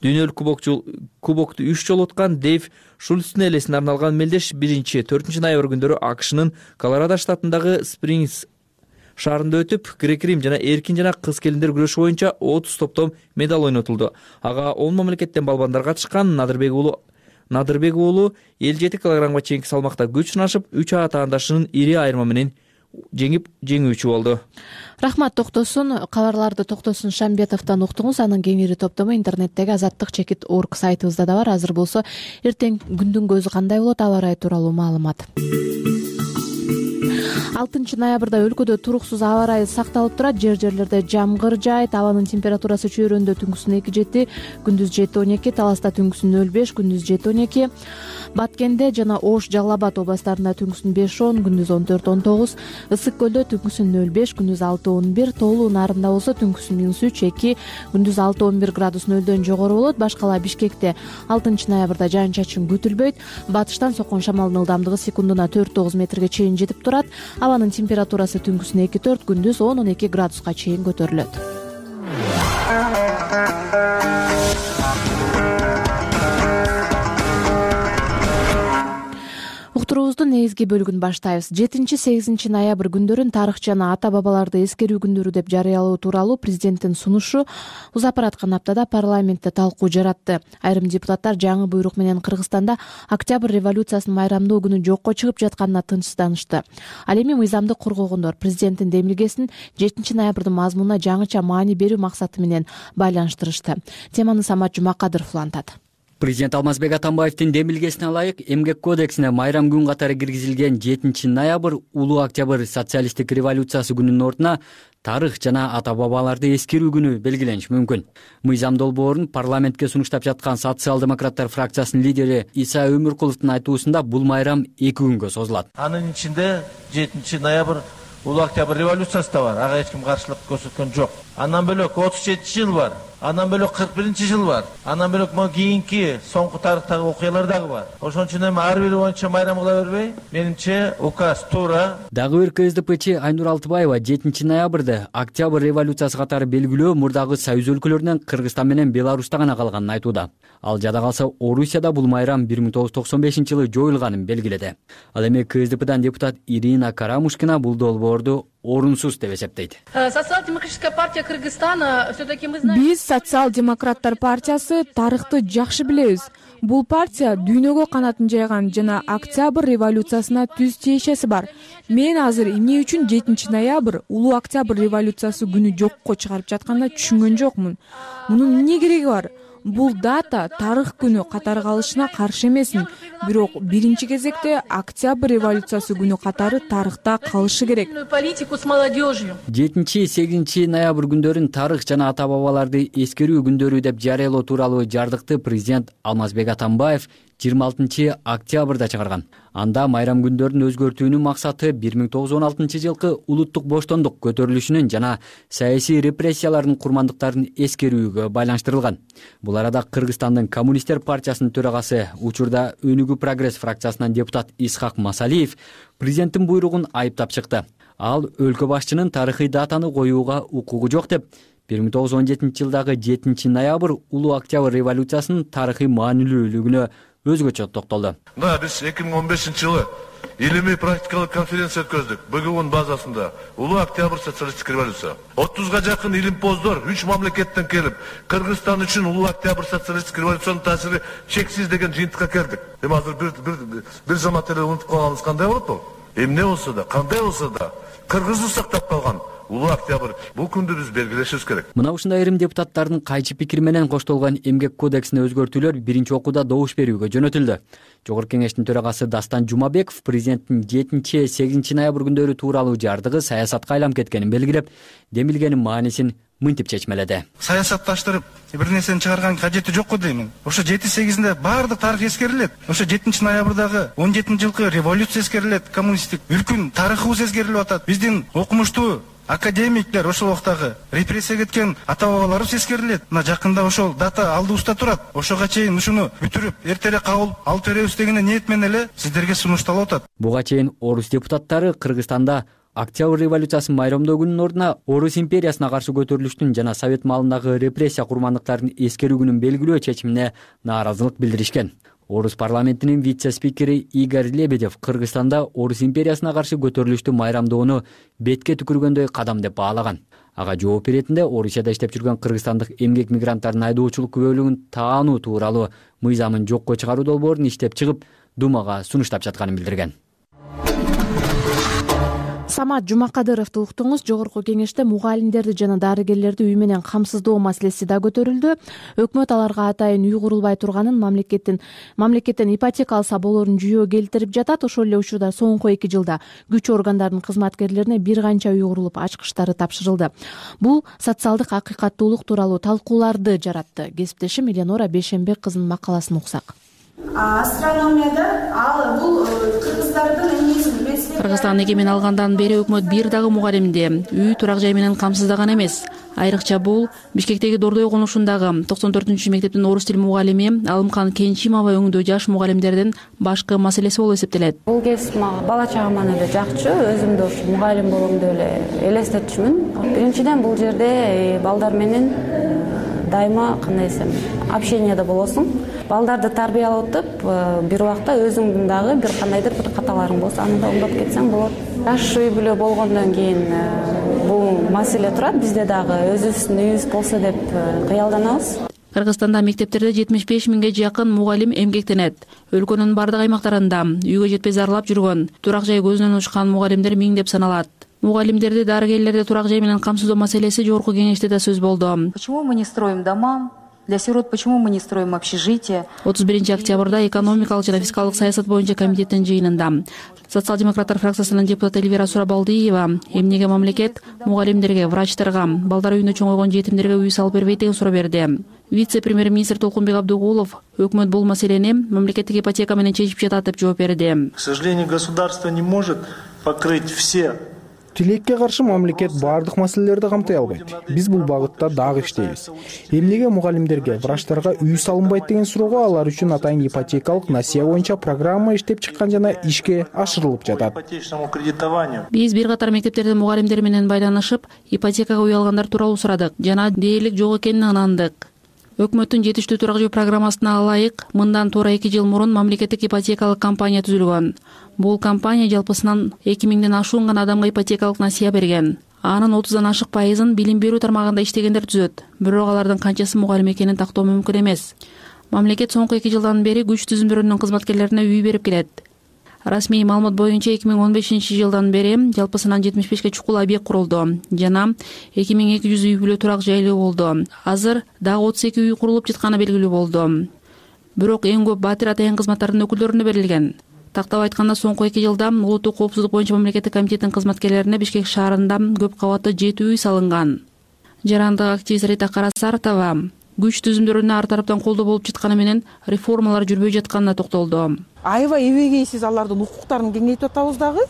дүйнөлүк кубокту 3 жолу уткан Дэйв Шульцтин элесине арналган мелдеш 1-4 ноябрь күндөрү AKШнын Колорадо штатындагы Спрингс шаарында өтүп, грек-рим жана эркин жана кыз келиндер күрөшү боюнча 30 топтом медаль ойнотулду. Ага 10 мамлекеттен балбандар катышкан. Надырбек уулу 57 килограммга чейинки салмакта күч сынашып, 3 атаандашынын ири айырма менен жеңүүчү болду. Рахмат, токтосун. Кабарларды Токтосун Шамбетовдон уктуңуз. Анын кеңири топтому интернеттеги azattik.org сайтыбызда да бар. Азыр болсо эртең күндүн көзү кандай болот, аба ырайы тууралуу маалымат. 6 ноябрда өлкөдө туруксуз аба ырайы сакталып турат. Жерлерде жамгыр жаайт. Абанын температурасы чөйрөндө түнкүсүн 2-7, күндүз 7-12, Таласта түнкүсүн 0-5, күндүз 7-12, Баткенде жана Ош, Жалал Абад областарында түнкүсүн 5-10, күндүз 14-19, Ысык көлдө түнкүсүн 0-5, күндүз 6-11, Тоолуу Нарында болсо түнкүсүн -3-2, күндүз 6-11 градус нөлдөн жогору болот. Башкала Бишкекте 6 ноябрда жаан чачын күтүлбөйт. Батыштан соккон шамалдын ылдамдыгы секундуна 4-9 метрге чейин жетип турат. Абанын температурасы түнкүсүн 2-4, күндүз 10-12 градуска чейин көтөрүлөт. Уктуруубуздун негизги бөлүгүн баштайбыз. 7-8 ноябрь күндөрүн тарых жана ата бабаларды эскерүү күндөрү деп жарыялоо тууралуу президенттин сунушу узап бараткан аптада парламентте талкуу жаратты. Айрым депутаттар жаңы буйрук менен Кыргызстанда Октябрь революциясынын майрамдоо күнү жокко чыгып жатканына тынчсызданышты. Ал эми мыйзамды коргогондор президенттин демилгесин 7 ноябрдын мазмунуна жаңыча маани берүү максаты менен байланыштырышты. Теманы Самат Жумакадыров улантат. Президент Алмазбек Атамбаевдин демилгесине ылайык Эмгек кодексине майрам күн катары киргизилген 7 ноябрь Улуу Октябрь социалисттик революциясы күнүнүн ордуна тарых жана ата бабаларды эскерүү күнү белгилениши мүмкүн. Мыйзам долбоорун парламентке сунуштап жаткан социал-демократтар фракциясынын лидери Иса Өмүркуловдун айтуусунда бул майрам 2 күнгө созулат. Анын ичинде 7 ноябрь Улуу Октябрь революциясы да бар. Ага эч ким каршылык көрсөткөн жок. Андан бөлөк 37 жыл бар. Андан бөлөк 41 жыл бар. Андан бөлөк могу кийинки соңку тарыхтагы окуялар дагы бар. Ошон үчүн эми ар бири боюнча майрам кыла бербей, менимче указ туура. Дагы бир КСДПчи Айнур Алтыбаева 7 ноябрда Октябрь революциясы катары белгилөө мурдагы союз өлкөлөрүнөн Кыргызстан менен Беларусьта гана калганын айтууда. Ал жада калса Орусияда бул майрам 1995-жылы жоюлганын белгиледи. Ал эми КСДПдан депутат Ирина Карамушкина бул долбоорду орунсуз деп эсептейт. Социал-демократическая партия Кыргызстана все-таки мы знаем. Биз социал-демократтар партиясы тарыхты жакшы билебиз. Бул партия дүйнөгө канатын жайган жана Октябрь революциясына түз тиешеси бар. Мен азыр эмне үчүн 7 ноябрь улуу Октябрь революциясы күнү жокко чыгарып жатканда түшүнгөн жокмун. Мунун эмне кереги бар? Бул дата тарых күнү катары калышына каршы эмесмин, бирок биринчи кезекте Октябрь революциясы күнү катары тарыхта калышы керек. 7-8 ноябрь күндөрүн тарых жана ата бабаларды эскерүү күндөрү деп жарыялоо тууралуу жардыкты президент Алмазбек Атамбаев 26 октябрда чыгарган. Анда майрам күндөрүн өзгөртүүнүн максаты 1916 жылкы улуттук боштондук көтөрүлүшүнүн жана саясий репрессиялардын курмандыктарын эскерүүгө байланыштырылган. Бул арада Кыргызстандын коммунисттер партиясынын төрагасы, учурда Өнүгүү прогресс фракциясынан депутат Исхак Масалиев президенттин буйругун айыптап чыкты. Ал өлкө башчынын тарыхый датаны коюуга укугу жок деп 1917 жылдагы 7 ноябрь улуу Октябрь революциясынын тарыхый маанилүүлүгүнө өзгөчө токтолду. Да, биз 2015 жылы илимий практикалык конференция өткөздүк. БГУнун базасында улуу Октябрь социалисттик революция. 30га жакын илимпоздор 3 мамлекеттен келип, Кыргызстан үчүн улуу Октябрь социалисттик революциянын таасири чексиз деген жыйынтыкка келдик. Эми азыр бир замат эле унутуп калганыбыз кандай болот бул? Эмне болсо да, кандай болсо да, кыргызды сактап калган улуу Октябрь бул күндү биз белгилешибиз керек. Мына ушундай айрым депутаттардын кайчы пикири менен коштолгон эмгек кодексине өзгөртүүлөр биринчи окууда добуш берүүгө жөнөтүлдү. Жогорку кеңештин төрагасы Дастан Жумабеков президенттин 7-8 ноябрь күндөрү тууралуу жардыгы саясатка айланып кеткенин белгилеп, демилгенин маанисин мынтип чечмеледи. Саясатташтырып бир нерсени чыгарган кажети жокку деймин. Ошо 7-8-inde баардык тарых эскерилет. Ошо 7 ноябрдагы 17-жылкы революция эскерилет, коммунисттик үлкүн тарыхыбыз эскерилип атат. Биздин окумуштуу академиктер ошол убактагы репрессия кеткен ата бабаларыбыз эскерилет. Мына жакында ошол дата алдыбызда турат. Ошого чейин ушуну бүтүрүп, эртерээк кабыл алып беребиз деген ниет менен эле сиздерге сунушталып атат. Буга чейин орус депутаттары Кыргызстанда Октябрь революциясын майрамдоо күнүнүн ордуна Орус империясына каршы көтөрүлүштүн жана совет маалындагы репрессия курмандыктарын эскерүү күнүн белгилөө чечимине нааразылык билдиришкен. Орус парламентинин вице-спикери Игорь Лебедев Кыргызстанда Орус империясына каршы көтөрүлүштү майрамдоону бетке түкүргөндөй кадам деп баалаган. Ага жооп беретинде Орусияда иштеп жүргөн кыргызстандык эмгек мигранттардын айдоочулук күбөлүгүн таануу тууралуу мыйзамын жокко чыгаруу долбоорун иштеп чыгып, Думага сунуштап жатканын билдирген. Самат Жумакадыровду уктуңуз. Жогорку кеңеште мугалимдерди жана дарыгерлерди үй менен камсыздоо маселеси да көтөрүлдү. Өкмөт аларга атайын үй курулбай турганын, мамлекеттен ипотека алса болорун жүйө келтирип жатат. Ошол эле учурда соңку 2 жылда күч органдарынын кызматкерлерине бир канча үй курулуп, ачкычтары тапшырылды. Бул социалдык акыйкаттуулук тууралуу талкууларды жаратты. Кесиптешим Эленора Бейшенбек кызынын макаласын уксак. Астрономияда бул кыргыздардын эмнесин Кыргызстан эгемен алгандан бери өкмөт бир дагы мугалимди үй турак жай менен камсыздаган эмес. Айрыкча бул Бишкектеги Дордой конушундагы 94-мектептин орус тил мугалими Алымкан Кенчимова өңдүү жаш мугалимдердин башкы маселеси болуп эсептелет. Бул кесип мага бала чагыман эле жакчу, өзүм да ушу мугалим болом деп эле элестетчүмүн. Биринчиден бул жерде балдар менен дайыма кандай десем, общенияда болосуң. Балдарды тарбиялап отуп, бир убакта өзүңдүн дагы бир кандайдыр бир каталарың болсо, аны да оңдоп кетсең болот. Жаш үй бүлө болгондон кийин бул маселе турат. Бизде дагы өзүбүздүн үйүбүз болсо деп кыялданабыз. Кыргызстанда мектептерде 75 миңге жакын мугалим эмгектенет. Өлкөнүн бардык аймактарында үйгө жетпей зарлап жүргөн, турак жай көзүнөн учкан мугалимдер миңдеп саналат. Мугалимдерди, дарыгерлерди турак жай менен камсыздоо маселеси жогорку кеңеште да сөз болду. Почему мы не строим дома? Для сирот почему мы не строим общежития? 31 октябрда экономикалык жана фискалдык саясат боюнча комитеттин жыйынында социал-демократтар фракциясынын депутаты Эльвира Сурабалдиева эмнеге мамлекет мугалимдерге, врачтарга, балдар үйүндө чоңойгон жетимдерге үй салып бербейт деген суроо берди. Вице-премьер-министр Толкунбек Абдыгулов өкмөт бул маселени мамлекеттик ипотека менен чечип жатат деп жооп берди. К сожалению, государство не может покрыть все. Тилекке каршы мамлекет бардык маселелерди камтай албайт. Биз бул багытта дагы иштейбиз. Эмнеге мугалимдерге, врачтарга үй салынбайт деген суроого алар үчүн атайын ипотекалык насыя боюнча программа иштеп чыккан жана ишке ашырылып жатат. Биз бир катар мектептерде мугалимдер менен байланышып, ипотекага үй алгандар тууралуу сурадык жана дээрлик жок экенин ынандык. Өкмөттүн жетиштүү турак жөө программасына ылайык мындан туура 2 жыл мурун мамлекеттик ипотекалык компания түзүлгөн. Бул компания жалпысынан 2000ден ашуун гана адамга ипотекалык насыя берген. Анын 30дан ашык пайызын билим берүү тармагында иштегендер түзөт. Бирок алардын канчасы мугалим экенин тактоо мүмкүн эмес. Мамлекет соңку 2 жылдан бери күч түзүмдөрүнүн кызматкерлерине үй берип келет. Расмий маалымат боюнча 2015-жылдан бери жалпысынан 75 чукул объект курулду жана 2200 үй бүлө турак жайлуу болду. Азыр дагы 32 үй курулуп жатканы белгилүү болду. Бирок эң көп Батир атайын кызматтарынын өкүлдөрүнө берилген. Тактап айтканда, соңку 2 жылда улуттук коопсуздук боюнча мамлекеттик комитеттин кызматкерлерине Бишкек шаарында көп кабаттуу 7 үй салынган. Жарандык активист Рита Карасартова күч түзүмдөрүнө ар тараптан колдоо болуп жатканы менен реформалар жүрбөй жатканына токтолду. Аябай эбегейсиз алардын укуктарын кеңейтип атабыз дагы.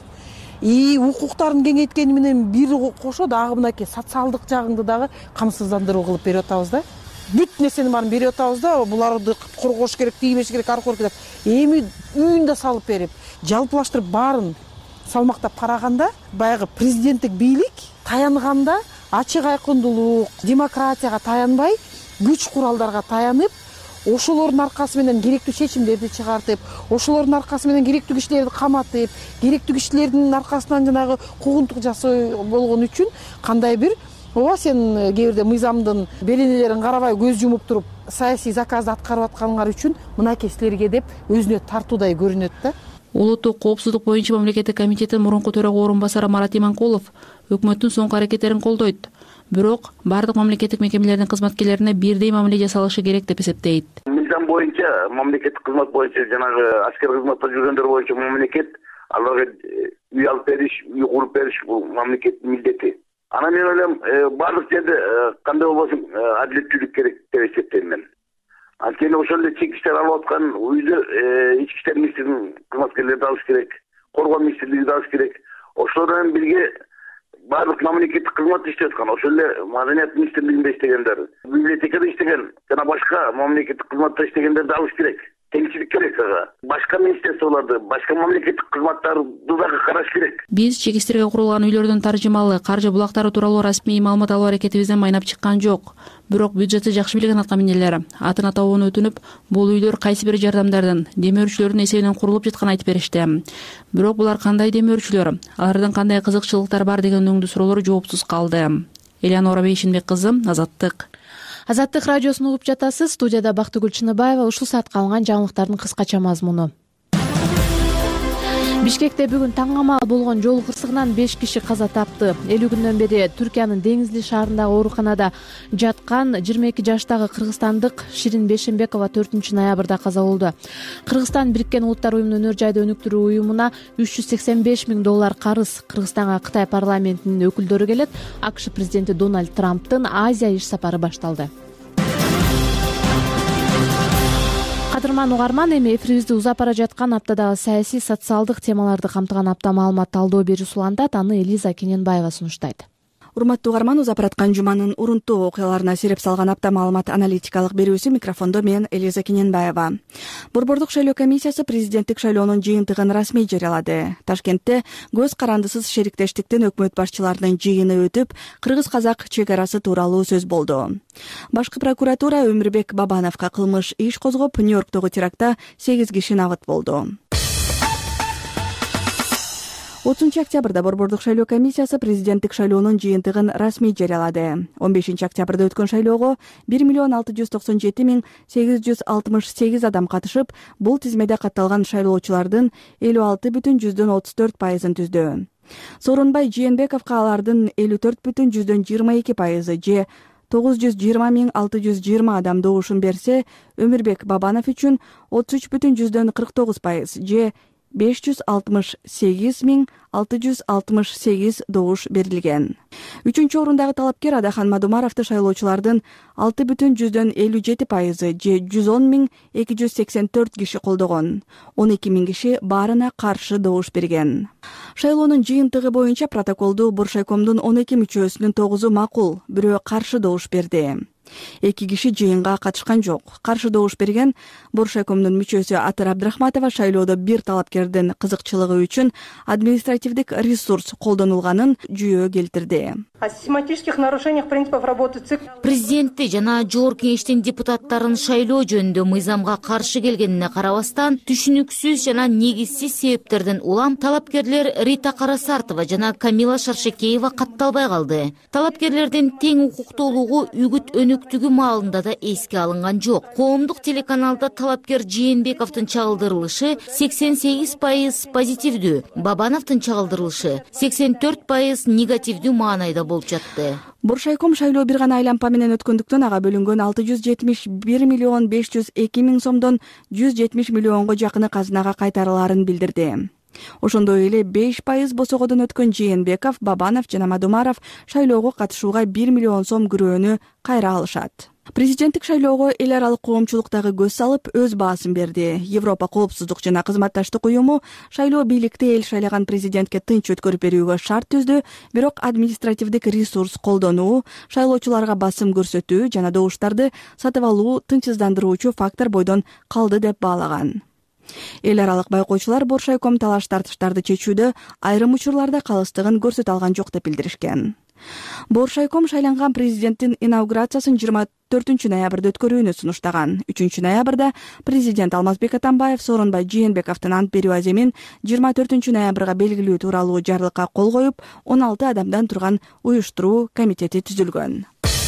Укуктарын кеңейткени менен бир кошо дагы мынакей социалдык жагыңды дагы камсыздандыруу кылып берип атабыз да. Бүт нерсени баарын берип атабыз да, буларды коргош керек, тийбеш керек, аркор керек. Эми үйүн да салып берип, жалпылаштырып баарын салмактап караганда, баягы президенттик бийлик таянганда ачык айкындуулук, демократияга таянбай, күч куралдарга таянып, ошолордун аркасы менен керектүү чечимдерди чыгартып, ошолордун аркасы менен керектүү кишилерди каматып, керектүү кишилердин аркасынан жанагы куугунтук жасоо болгон үчүн кандай бир ооба сен кээ бирде мыйзамдын беленелерин карабай көз жумуп туруп саясий заказды аткарып атканыңар үчүн мынакей силерге деп өзүнө тартуудай көрүнөт да. Улуттук коопсуздук боюнча мамлекеттик комитеттин мурунку төрага орун басары Марат Иманкулов өкмөттүн соңку аракеттерин колдойт. Бирок бардык мамлекеттик мекемелердин кызматкерлерине бирдей мамиле жасалышы керек деп эсептейт. Мыйзам боюнча, мамлекеттик кызмат боюнча, жанагы аскер кызматта жүргөндөр боюнча мамлекет аларга үй алып бериш, үй куруп бериш бул мамлекеттин милдети. Анан мен ойлойм, бардык жерде кандай болбосун адилеттүүлүк керек деп эсептейм мен. Анткени ошол эле чек иштер алып аткан үйдө ички иштер министринин кызматкерлери алыш керек, коргоо министрлиги алыш керек. Ошолор менен бирге бардык мамлекеттик кызмат иштеп аткан, ошол эле маданият министрлигинде иштегендер, библиотекада иштеген жана башка мамлекеттик кызматта иштегендерди алыш керек. Теңчилик керек ага. Башка министрликтарды, башка мамлекеттик кызматтарды дагы караш керек. Биз чек истерге курулган үйлөрдүн таржымалы, каржы булактары тууралуу расмий маалымат алуу аракетибизден майнап чыккан жок. Бирок бюджетти жакшы билген аткаминерлер атын атауын өтүнүп, бул үйлөр кайсы бир жардамдардын, демөөрчүлөрдүн эсебинен курулуп жатканын айтып беришти. Бирок булар кандай демөөрчүлөр, алардын кандай кызыкчылыктары бар деген өңдүү суроолор жоопсуз калды. Элеонора Бейшинбек кызы, Азаттык. Азаттык радиосун угуп жатасыз. Студияда Бактыгүл Чыныбаева. Ушул саатка алынган жаңылыктардын кыскача мазмуну. Бишкекте бүгүн таңгамал болгон жол кырсыгынан 5 киши каза тапты. 50 күндөн бери Түркиянын Деңизли шаарындагы ооруканада жаткан 22 жаштагы кыргызстандык Ширин Бешенбекова 4-ноябрда каза болду. Кыргызстан Бириккен Улуттар уюмунун өнөр жайды өнүктүрүү уюмуна $385 000 карыз. Кыргызстанга Кытай парламентинин өкүлдөрү келет. АКШ президенти Дональд Трамптын Азия иш сапары башталды. Кадырман угарман, эми эфирибизди узап бара жаткан аптадагы саясий, социалдык темаларды камтыган апта маалымат талдоо берүүсү улантат. Аны Элиза Кененбаева сунуштайт. Урматтуу угарман, узап бараткан жуманын урунттуу окуяларына сереп салган апта маалымат аналитикалык берүүсү микрофондо мен Элиза Кененбаева. Борбордук шайлоо комиссиясы президенттик шайлоонун жыйынтыгын расмий жарыялады. Ташкентте көз карандысыз шериктештиктин өкмөт башчыларынын жыйыны өтүп, кыргыз-казак чек арасы тууралуу сөз болду. Башкы прокуратура Өмүрбек Бабановго кылмыш иш козгоп, Нью-Йорктогу терактта 8 киши набыт болду. 30 октябрда Борбордук шайлоо комиссиясы президенттик шайлоонун жыйынтыгын расмий жарыялады. 15 октябрда өткөн шайлоого 1 868 адам катышып, бул тизмеде катталган шайлоочулардын 56,34% түздү. Сооронбай Жээнбековго алардын 54,22% же 920 620 адам добушун берсе, Өмүрбек Бабанов үчүн 33,49% же 568 668 добуш берилген. 3-чү орундагы талапкер Адахан Мадумаровду шайлоочулардын 6,57% же 110 284 киши колдогон. 12 000 киши баарына каршы добуш берген. Шайлоонун жыйынтыгы боюнча протоколду Боршайкомдун 12 мүчөсүнүн 9-у макул, бирөө каршы добуш берди. 2 киши жыйынга катышкан жок. Каршы добуш берген Боршайкомдун мүчөсү Атыр Абдрахматова шайлоодо бир талапкердин кызыкчылыгы үчүн административдик ресурс колдонулганын жүйө келтирди. о систематических нарушениях принципов работы ЦИК. Президентти жана жогорку кеңештин депутаттарын шайлоо жөнүндө мыйзамга каршы келгенине карабастан түшүнүксүз жана негизсиз себептерден улам талапкерлер Рита Карасартова жана Камила Шаршекеева катталбай калды. Талапкерлердин тең укуктуулугу үгүт өнүктүгү маалында да эске алынган жок. Коомдук телеканалда талапкер Жээнбековдун чагылдырылышы 88% позитивдүү, Бабановдун чагылдырылышы 84% негативдүү маанайда болуп жатты. Боршайком шайлоо бир гана айлампа менен өткөндүктөн ага бөлүнгөн 671 миллион 502 миң сомдон 170 миллионго жакыны казынага кайтарылаарын билдирди. Ошондой эле 5% босогодон өткөн Жээнбеков, Бабанов жана Мадумаров шайлоого катышууга 1 миллион сом күрөөнү кайра алышат. Президенттик шайлоого эл аралык коомчулук дагы көз салып, өз баасын берди. Европа коопсуздук жана кызматташтык уюму шайлоо бийликти эл шайлаган президентке тынч өткөрүп берүүгө шарт түздү, бирок административдик ресурс колдонуу, шайлоочуларга басым көрсөтүү жана добуштарды сатып алуу тынчсыздандыруучу фактор бойдон калды деп баалаган. Эл аралык байкоочулар Боршайком талаш тартыштарды чечүүдө айрым учурларда калыстыгын көрсөтө алган жок деп билдиришкен. Боршайком шайланган президенттин инаугурациясын 24 ноябрда өткөрүүнү сунуштаган. 3 ноябрда президент Алмазбек Атамбаев Сооронбай Жээнбековдун ант берүү аземин 24 ноябрга белгилүү тууралуу жарлыкка кол коюп, 16 адамдан турган уюштуруу комитети түзүлгөн.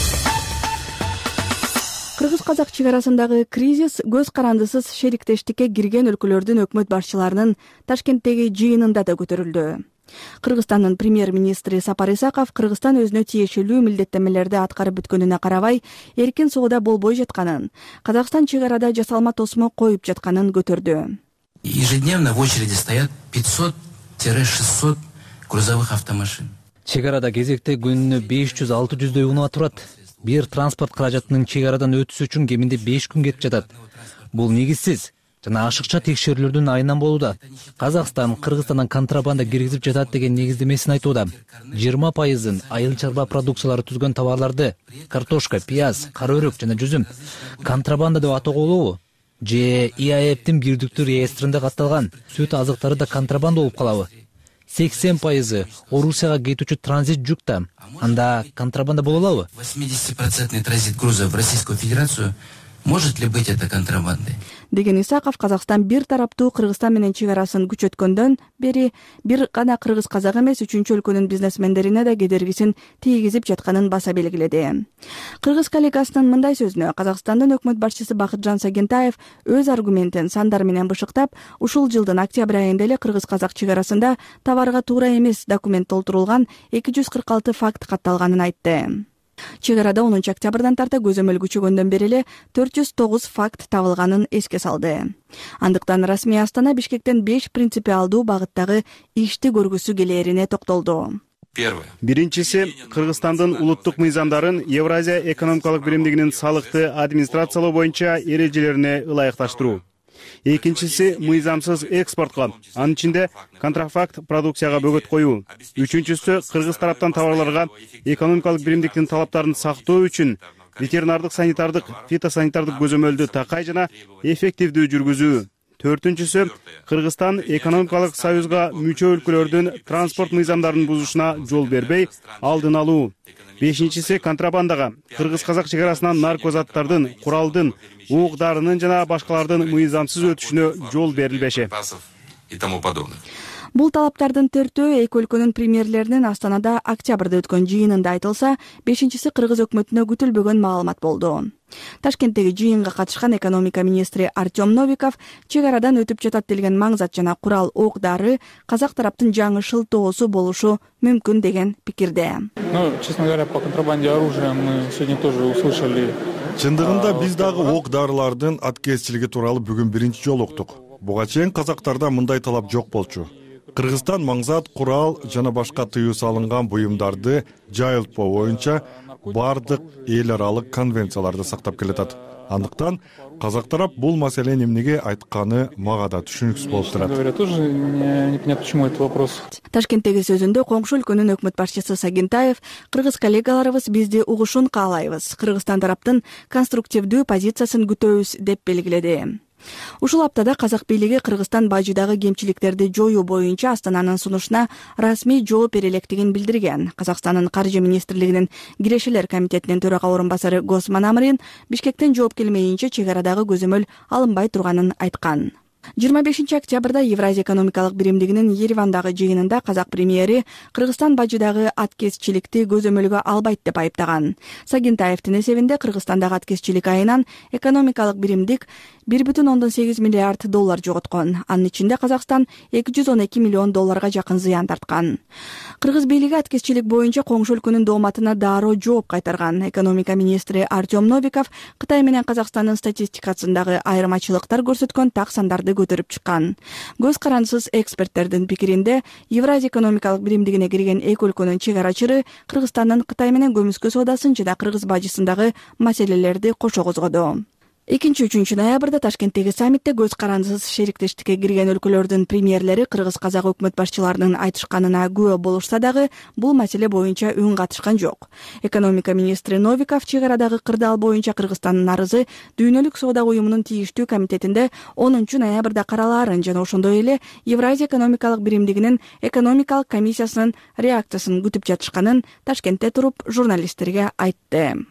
Кыргыз-казак чек арасындагы кризис көз карандысыз шериктештикке кирген өлкөлөрдүн өкмөт башчыларынын Ташкенттеги жыйынында да көтөрүлдү. Кыргызстандын премьер-министри Сапар Исаков Кыргызстан өзүнө тиешелүү милдеттенмелерди аткарып бүткөнүнө карабай, эркин соода болбой жатканын, Казакстан чек арада жасалма тосмо коюп жатканын көтөрдү. Ежедневно в очереди стоят 500-600 грузовых автомашин. Чек арада кезекте күнүнө 500-600дөй унаа турат. Бир транспорт каражатынын чек арадан өтүшү үчүн кеминде 5 күн кетип жатат. Бул негизсиз жана ашыкча текшерүүлөрдүн айынан болууда. Казакстан Кыргызстандан контрабанда киргизип жатат деген негиздемесин айтууда. 20%-ын айыл чарба продукциялары түзгөн товарларды, картошка, пияз, кара өрүк жана жүзүм контрабанда деп атоого болобу? Же ИАЭПтин бирдиктүү реестринде катталган сүт азыктары да контрабанда болуп калабы? 80% Орусияга кетүүчү транзит жүк да, анда контрабанда боло алабы? 80% транзит грузов в Российскую Федерацию. Может ли быть это контрабандой? Деген Исаков Казакстан бир тараптуу Кыргызстан менен чек арасын күчөткөндөн бери бир гана кыргыз-казак эмес, үчүнчү өлкөнүн бизнесмендерине да кедергисин тийгизип жатканын баса белгиледи. Кыргыз коллегасынын мындай сөзүнө Казакстандын өкмөт башчысы Бакытжан Сагентаев өз аргументин сандар менен бышыктап, ушул жылдын октябрь айында эле кыргыз-казак чек арасында товарга туура эмес документ толтурулган 246 факт катталганын айтты. Чек арада 10 октябрдан тарта көзөмөл күчөгөндөн бери эле 409 факт табылганын эске салды. Андыктан расмий Астана Бишкектен 5 принципиалдуу багыттагы ишти көргүсү келээрине токтолду. Биринчиси, Кыргызстандын улуттук мыйзамдарын Евразия экономикалык биримдигинин салыкты администрациялоо боюнча эрежелерине ылайыкташтыруу. Экинчиси, мыйзамсыз экспортко, анын ичинде контрафакт продукцияга бөгөт коюу. Үчүнчүсү, кыргыз тараптан товарларга экономикалык биримдиктин талаптарын сактоо үчүн ветеринардык, санитардык, фитосанитардык көзөмөлдү такай жана эффективдүү жүргүзүү. Төртүнчүсү, Кыргызстан экономикалык союзга мүчө өлкөлөрдүн транспорт мыйзамдарын бузушуна жол бербей, алдын алуу. Бешинчиси, контрабандага, кыргыз-казак чек арасынан наркозаттардын, куралдын, уук-дарынын жана башкалардын мыйзамсыз өтүшүнө жол берилбеши. Бул талаптардын төртөө эки өлкөнүн премьерлеринин Астанада октябрда өткөн жыйынында айтылса, бешинчиси кыргыз өкмөтүнө күтүлбөгөн маалымат болду. Ташкенттеги жыйынга катышкан экономика министри Артем Новиков чек арадан өтүп жатат делген маңзат жана курал ок-дары казак тараптын жаңы шылтоосу болушу мүмкүн деген пикирде. Честно говоря, по контрабанде оружия мы сегодня тоже услышали. Чындыгында биз дагы ок-дарылардын аткезчилиги тууралуу бүгүн биринчи жолу уктук. Буга чейин казактарда мындай талап жок болчу. Кыргызстан маңзат, курал жана башка тыюу салынган буюмдарды жайылтпоо боюнча бардык эл аралык конвенцияларды сактап келатат. Андыктан казак тарап бул маселени эмнеге айтканы мага да түшүнүксүз болуп турат. Тоже непонятно, почему этот вопрос. Ташкенттеги сөзүндө коңшу өлкөнүн өкмөт башчысы Сагентаев кыргыз коллегаларыбыз бизди угушун каалайбыз, Кыргызстан тараптын конструктивдүү позициясын күтөбүз деп белгиледи. Ушул аптада казак бийлиги Кыргызстан бажыдагы кемчиликтерди жоюу боюнча Астананын сунушуна расмий жооп бере электигин билдирген. Казакстандын каржы министрлигинин кирешелер комитетинин төрага орун басары Госман Амрин Бишкектен жооп келмейинче чек арадагы көзөмөл алынбай турганын айткан. 25 октябрда Евразия экономикалык биримдигинин Еревандагы жыйынында казак премьери Кыргызстан бажыдагы аткезчиликти көзөмөлгө албайт деп айыптаган. Сагентаевдин эсебинде Кыргызстандагы аткезчилик айынан экономикалык биримдик 1,8 миллиард доллар жоготкон. Анын ичинде Казакстан 212 миллион долларга жакын зыян тарткан. Кыргыз бийлиги аткезчилик боюнча коңшу өлкөнүн дооматына дароо жооп кайтарган. Экономика министри Артем Новиков Кытай менен Казакстандын статистикасындагы айырмачылыктар көрсөткөн так сандарды көтөрүп чыккан. Көз карандысыз эксперттердин пикиринде Евразия экономикалык биримдигине кирген эки өлкөнүн чек арачыры Кыргызстандын Кытай менен көмүскө соодасын жана кыргыз бажысындагы маселелерди кошо козгоду. 2-3 ноябрда Ташкенттеги саммитте көз карандысыз шериктештикке кирген өлкөлөрдүн премьерлери кыргыз-казак өкмөт башчыларынын айтышканына күбө болушса дагы бул маселе боюнча үн катышкан жок. Экономика министри Новиков чек арадагы кырдаал боюнча Кыргызстандын арызы Дүйнөлүк соода уюмунун тийиштүү комитетинде 10 ноябрда каралаарын жана ошондой эле Евразия экономикалык биримдигинин экономикалык комиссиясынын реакциясын күтүп жатышканын Ташкентте туруп журналисттерге айтты.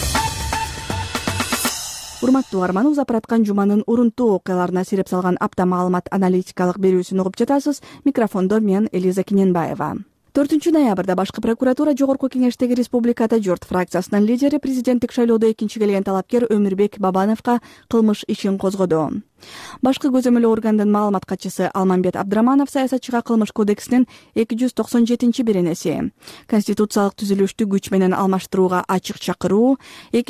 Урматтуу угарман, апараткан жуманын урунтуу окуяларына сереп салган апта маалымат аналитикалык берүүсүн угуп жатасыз. Микрофондо мен Элиза Киненбаева. 4 ноябрда башкы прокуратура Жогорку кеңештеги республикада журт фракциясынын лидери президенттик шайлоодо экинчи келген талапкер Өмүрбек Бабановго кылмыш ишин козгоду. Башкы көзөмөл органдын маалымат катчысы Алмамбет Абдраманов саясатчыга кылмыш кодексинин 297-беренеси, конституциялык түзүлүштү күч менен алмаштырууга ачык чакыруу,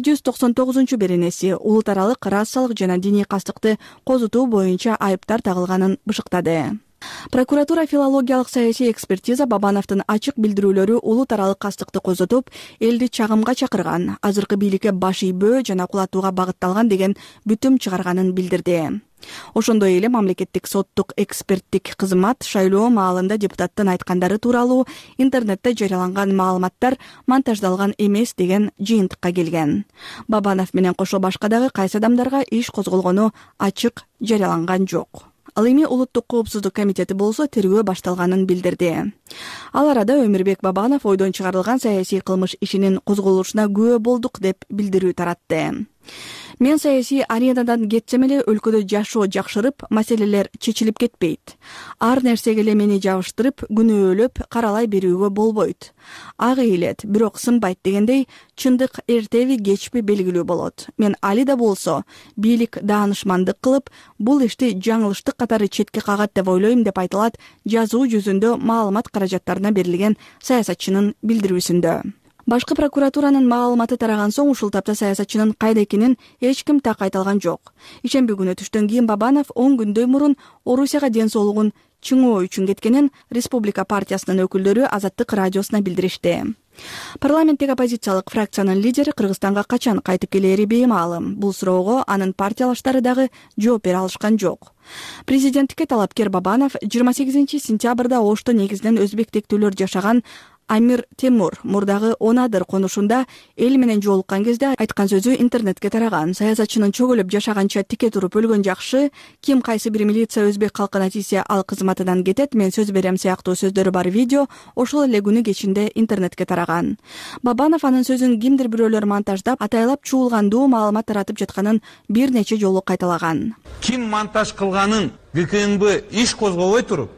299-беренеси, улут аралык расалык жана диний кастыкты козутуу боюнча айыптар тагылганын бышыктады. Прокуратура филологиялык саясий экспертиза Бабановдун ачык билдирүүлөрү улут аралык кастыкты козотуп, элди чагымга чакырган, азыркы бийликке баш ийбөө жана кулатууга багытталган деген бүтүм чыгарганын билдирди. Ошондой эле мамлекеттик соттук эксперттик кызмат шайлоо маалында депутаттын айткандары тууралуу интернетте жарыяланган маалыматтар монтаждалган эмес деген жыйынтыкка келген. Бабанов менен кошо башка дагы кайсы адамдарга иш козголгону ачык жарыяланган жок. Ал эми улуттук коопсуздук комитети болсо тергөө башталганын билдирди. Ал арада Өмүрбек Бабанов ойдон чыгарылган саясий кылмыш ишинин козголушуна күбө болдук деп билдирүү таратты. Мен саясий аренадан кетсем эле өлкөдө жашоо жакшырып, маселелер чечилип кетпейт. Ар нерсеге эле мени жабыштырып, күнөөлөп каралай берүүгө болбойт. Ак ыйлет, бирок сынбайт дегендей, чындык эртеби кечпи белгилүү болот. Мен али да болсо, бийлик даанышмандык кылып, бул ишти жаңылыштык катары четке кагат деп ойлойм деп айтылат жазуу жүзүндө маалымат каражаттарына берилген саясатчынын билдирүүсүндө. Башкы прокуратуранын маалыматы тараган соң ушул тапта саясатчынын кайда экенин эч ким так айта алган жок. Ишемби күнү түштөн кийин Бабанов 10 күндөй мурун Орусияга ден соолугун чыңоо үчүн кеткенин Республика партиясынын өкүлдөрү Азаттык радиосуна билдиришти. Парламенттеги оппозициялык фракциянын лидери Кыргызстанга качан кайтып келери беймаалым. Бул суроого анын партиялаштары дагы жооп бере алышкан жок. Президенттикке талапкер Бабанов 28 сентябрда Ошто негизинен өзбек тектүүлөр жашаган Амир Темур мурдагы Онадыр конушунда эл менен жолуккан кезде айткан сөзү интернетке тараган. Саясатчынын чөгөлөп жашаганча тике туруп өлгөн жакшы, ким кайсы бир милиция өзбек калкына тийсе ал кызматынан кетет, мен сөз берем сыяктуу сөздөрү бар видео ошол эле күнү кечинде интернетке тараган. Бабанов анын сөзүн кимдир бирөөлөр монтаждап, атайлап чуулгандуу маалымат таратып жатканын бир нече жолу кайталаган. Ким монтаж кылганын ГКНБ иш козгобой туруп,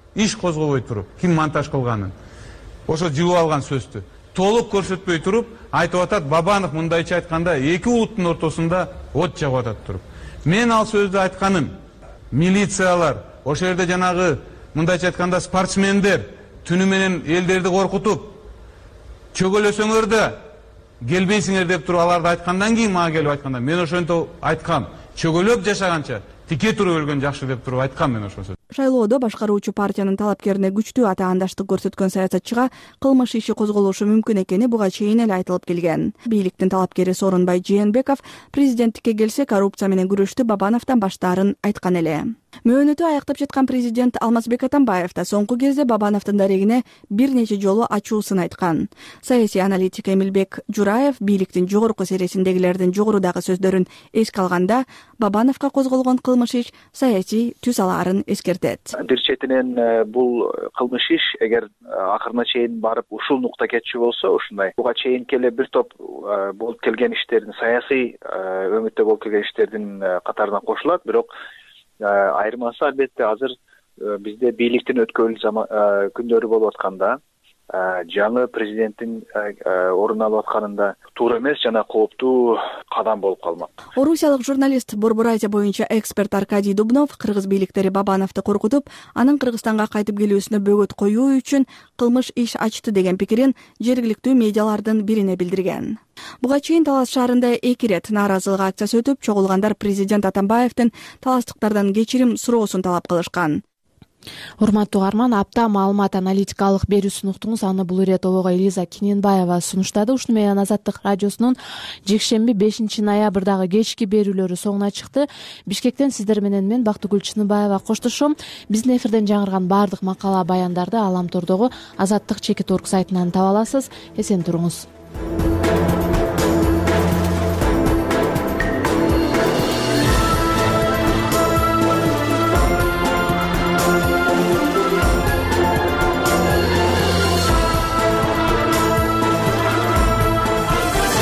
ким монтаж кылганын ошо жыбып алган сөздү толук көрсөтпөй туруп айтып атат. Бабанов мындайча айтканда эки улуттун ортосунда от жагып атат туруп. Мен ал сөздү айтканым милициялар, ошол жерде жанагы мындайча айтканда спортсмендер түнү менен элдерди коркутуп, чөгөлөсөңөр да келбейсиңер деп туруп аларды айткандан кийин мага келип айтканда мен ошентип айткам. Чөгөлөп жашаганча тике туруп өлгөн жакшы деп туруп айткам мен ошол сөздү. Шайлоодо башкаруучу партиянын талапкерине күчтүү атаандаштык көрсөткөн саясатчыга кылмыш иши козголушу мүмкүн экени буга чейин эле айтылып келген. Бийликтин талапкери Сооронбай Жээнбеков президенттикке келсе коррупция менен күрөштү Бабановдон баштаарын айткан эле. мөөнөтү аяктап жаткан президент Алмазбек Атамбаев да соңку кезде Бабановдун дарегине бир нече жолу ачуусын айткан. Саясий аналитик Эмилбек Жураев бийликтин жогорку сересиндегилердин жогорудагы сөздөрүн эске алганда Бабановго козголгон кылмыш иш саясий түз алаарын эскертет. Бир четинен бул кылмыш иш эгер акырына чейин барып ушул нукта кетчү болсо, ушундай буга чейин келе бир топ болуп келген иштердин саясий өңүттө болуп келген иштердин катарына кошулат. Бирок айырмасы албетте азыр бизде бийликтин өткөн күндөрү болуп атканда жаңы президенттин орун алып атканында туура эмес жана кооптуу кадам болуп калмак. Орусиялык журналист Борбор Азия боюнча эксперт Аркадий Дубнов кыргыз бийликтери Бабановду коркутуп, анын Кыргызстанга кайтып келүүсүнө бөгөт коюу үчүн кылмыш иш ачты деген пикирин жергиликтүү медиалардын бирине билдирген. Буга чейин Талас шаарында 2 ирет нааразылык акциясы өтүп, чогулгандар президент Атамбаевдин таластыктардан кечирим суроосун талап кылышкан. Урматтуу угарман, апта маалымат аналитикалык берүүсүн уктуңуз. Аны бул ирет обого Элиза Киненбаева сунуштады. Ушуну менен Азаттык радиосунун жекшемби 5 ноябрдагы кечки берүүлөрү соңуна чыкты. Бишкектен сиздер менен мен Бактыгүл Чыныбаева коштошом. Биздин эфирден жаңырган баардык макала баяндарды Аламтордогу Азаттык.org сайтынан таба аласыз. Эсен туруңуз.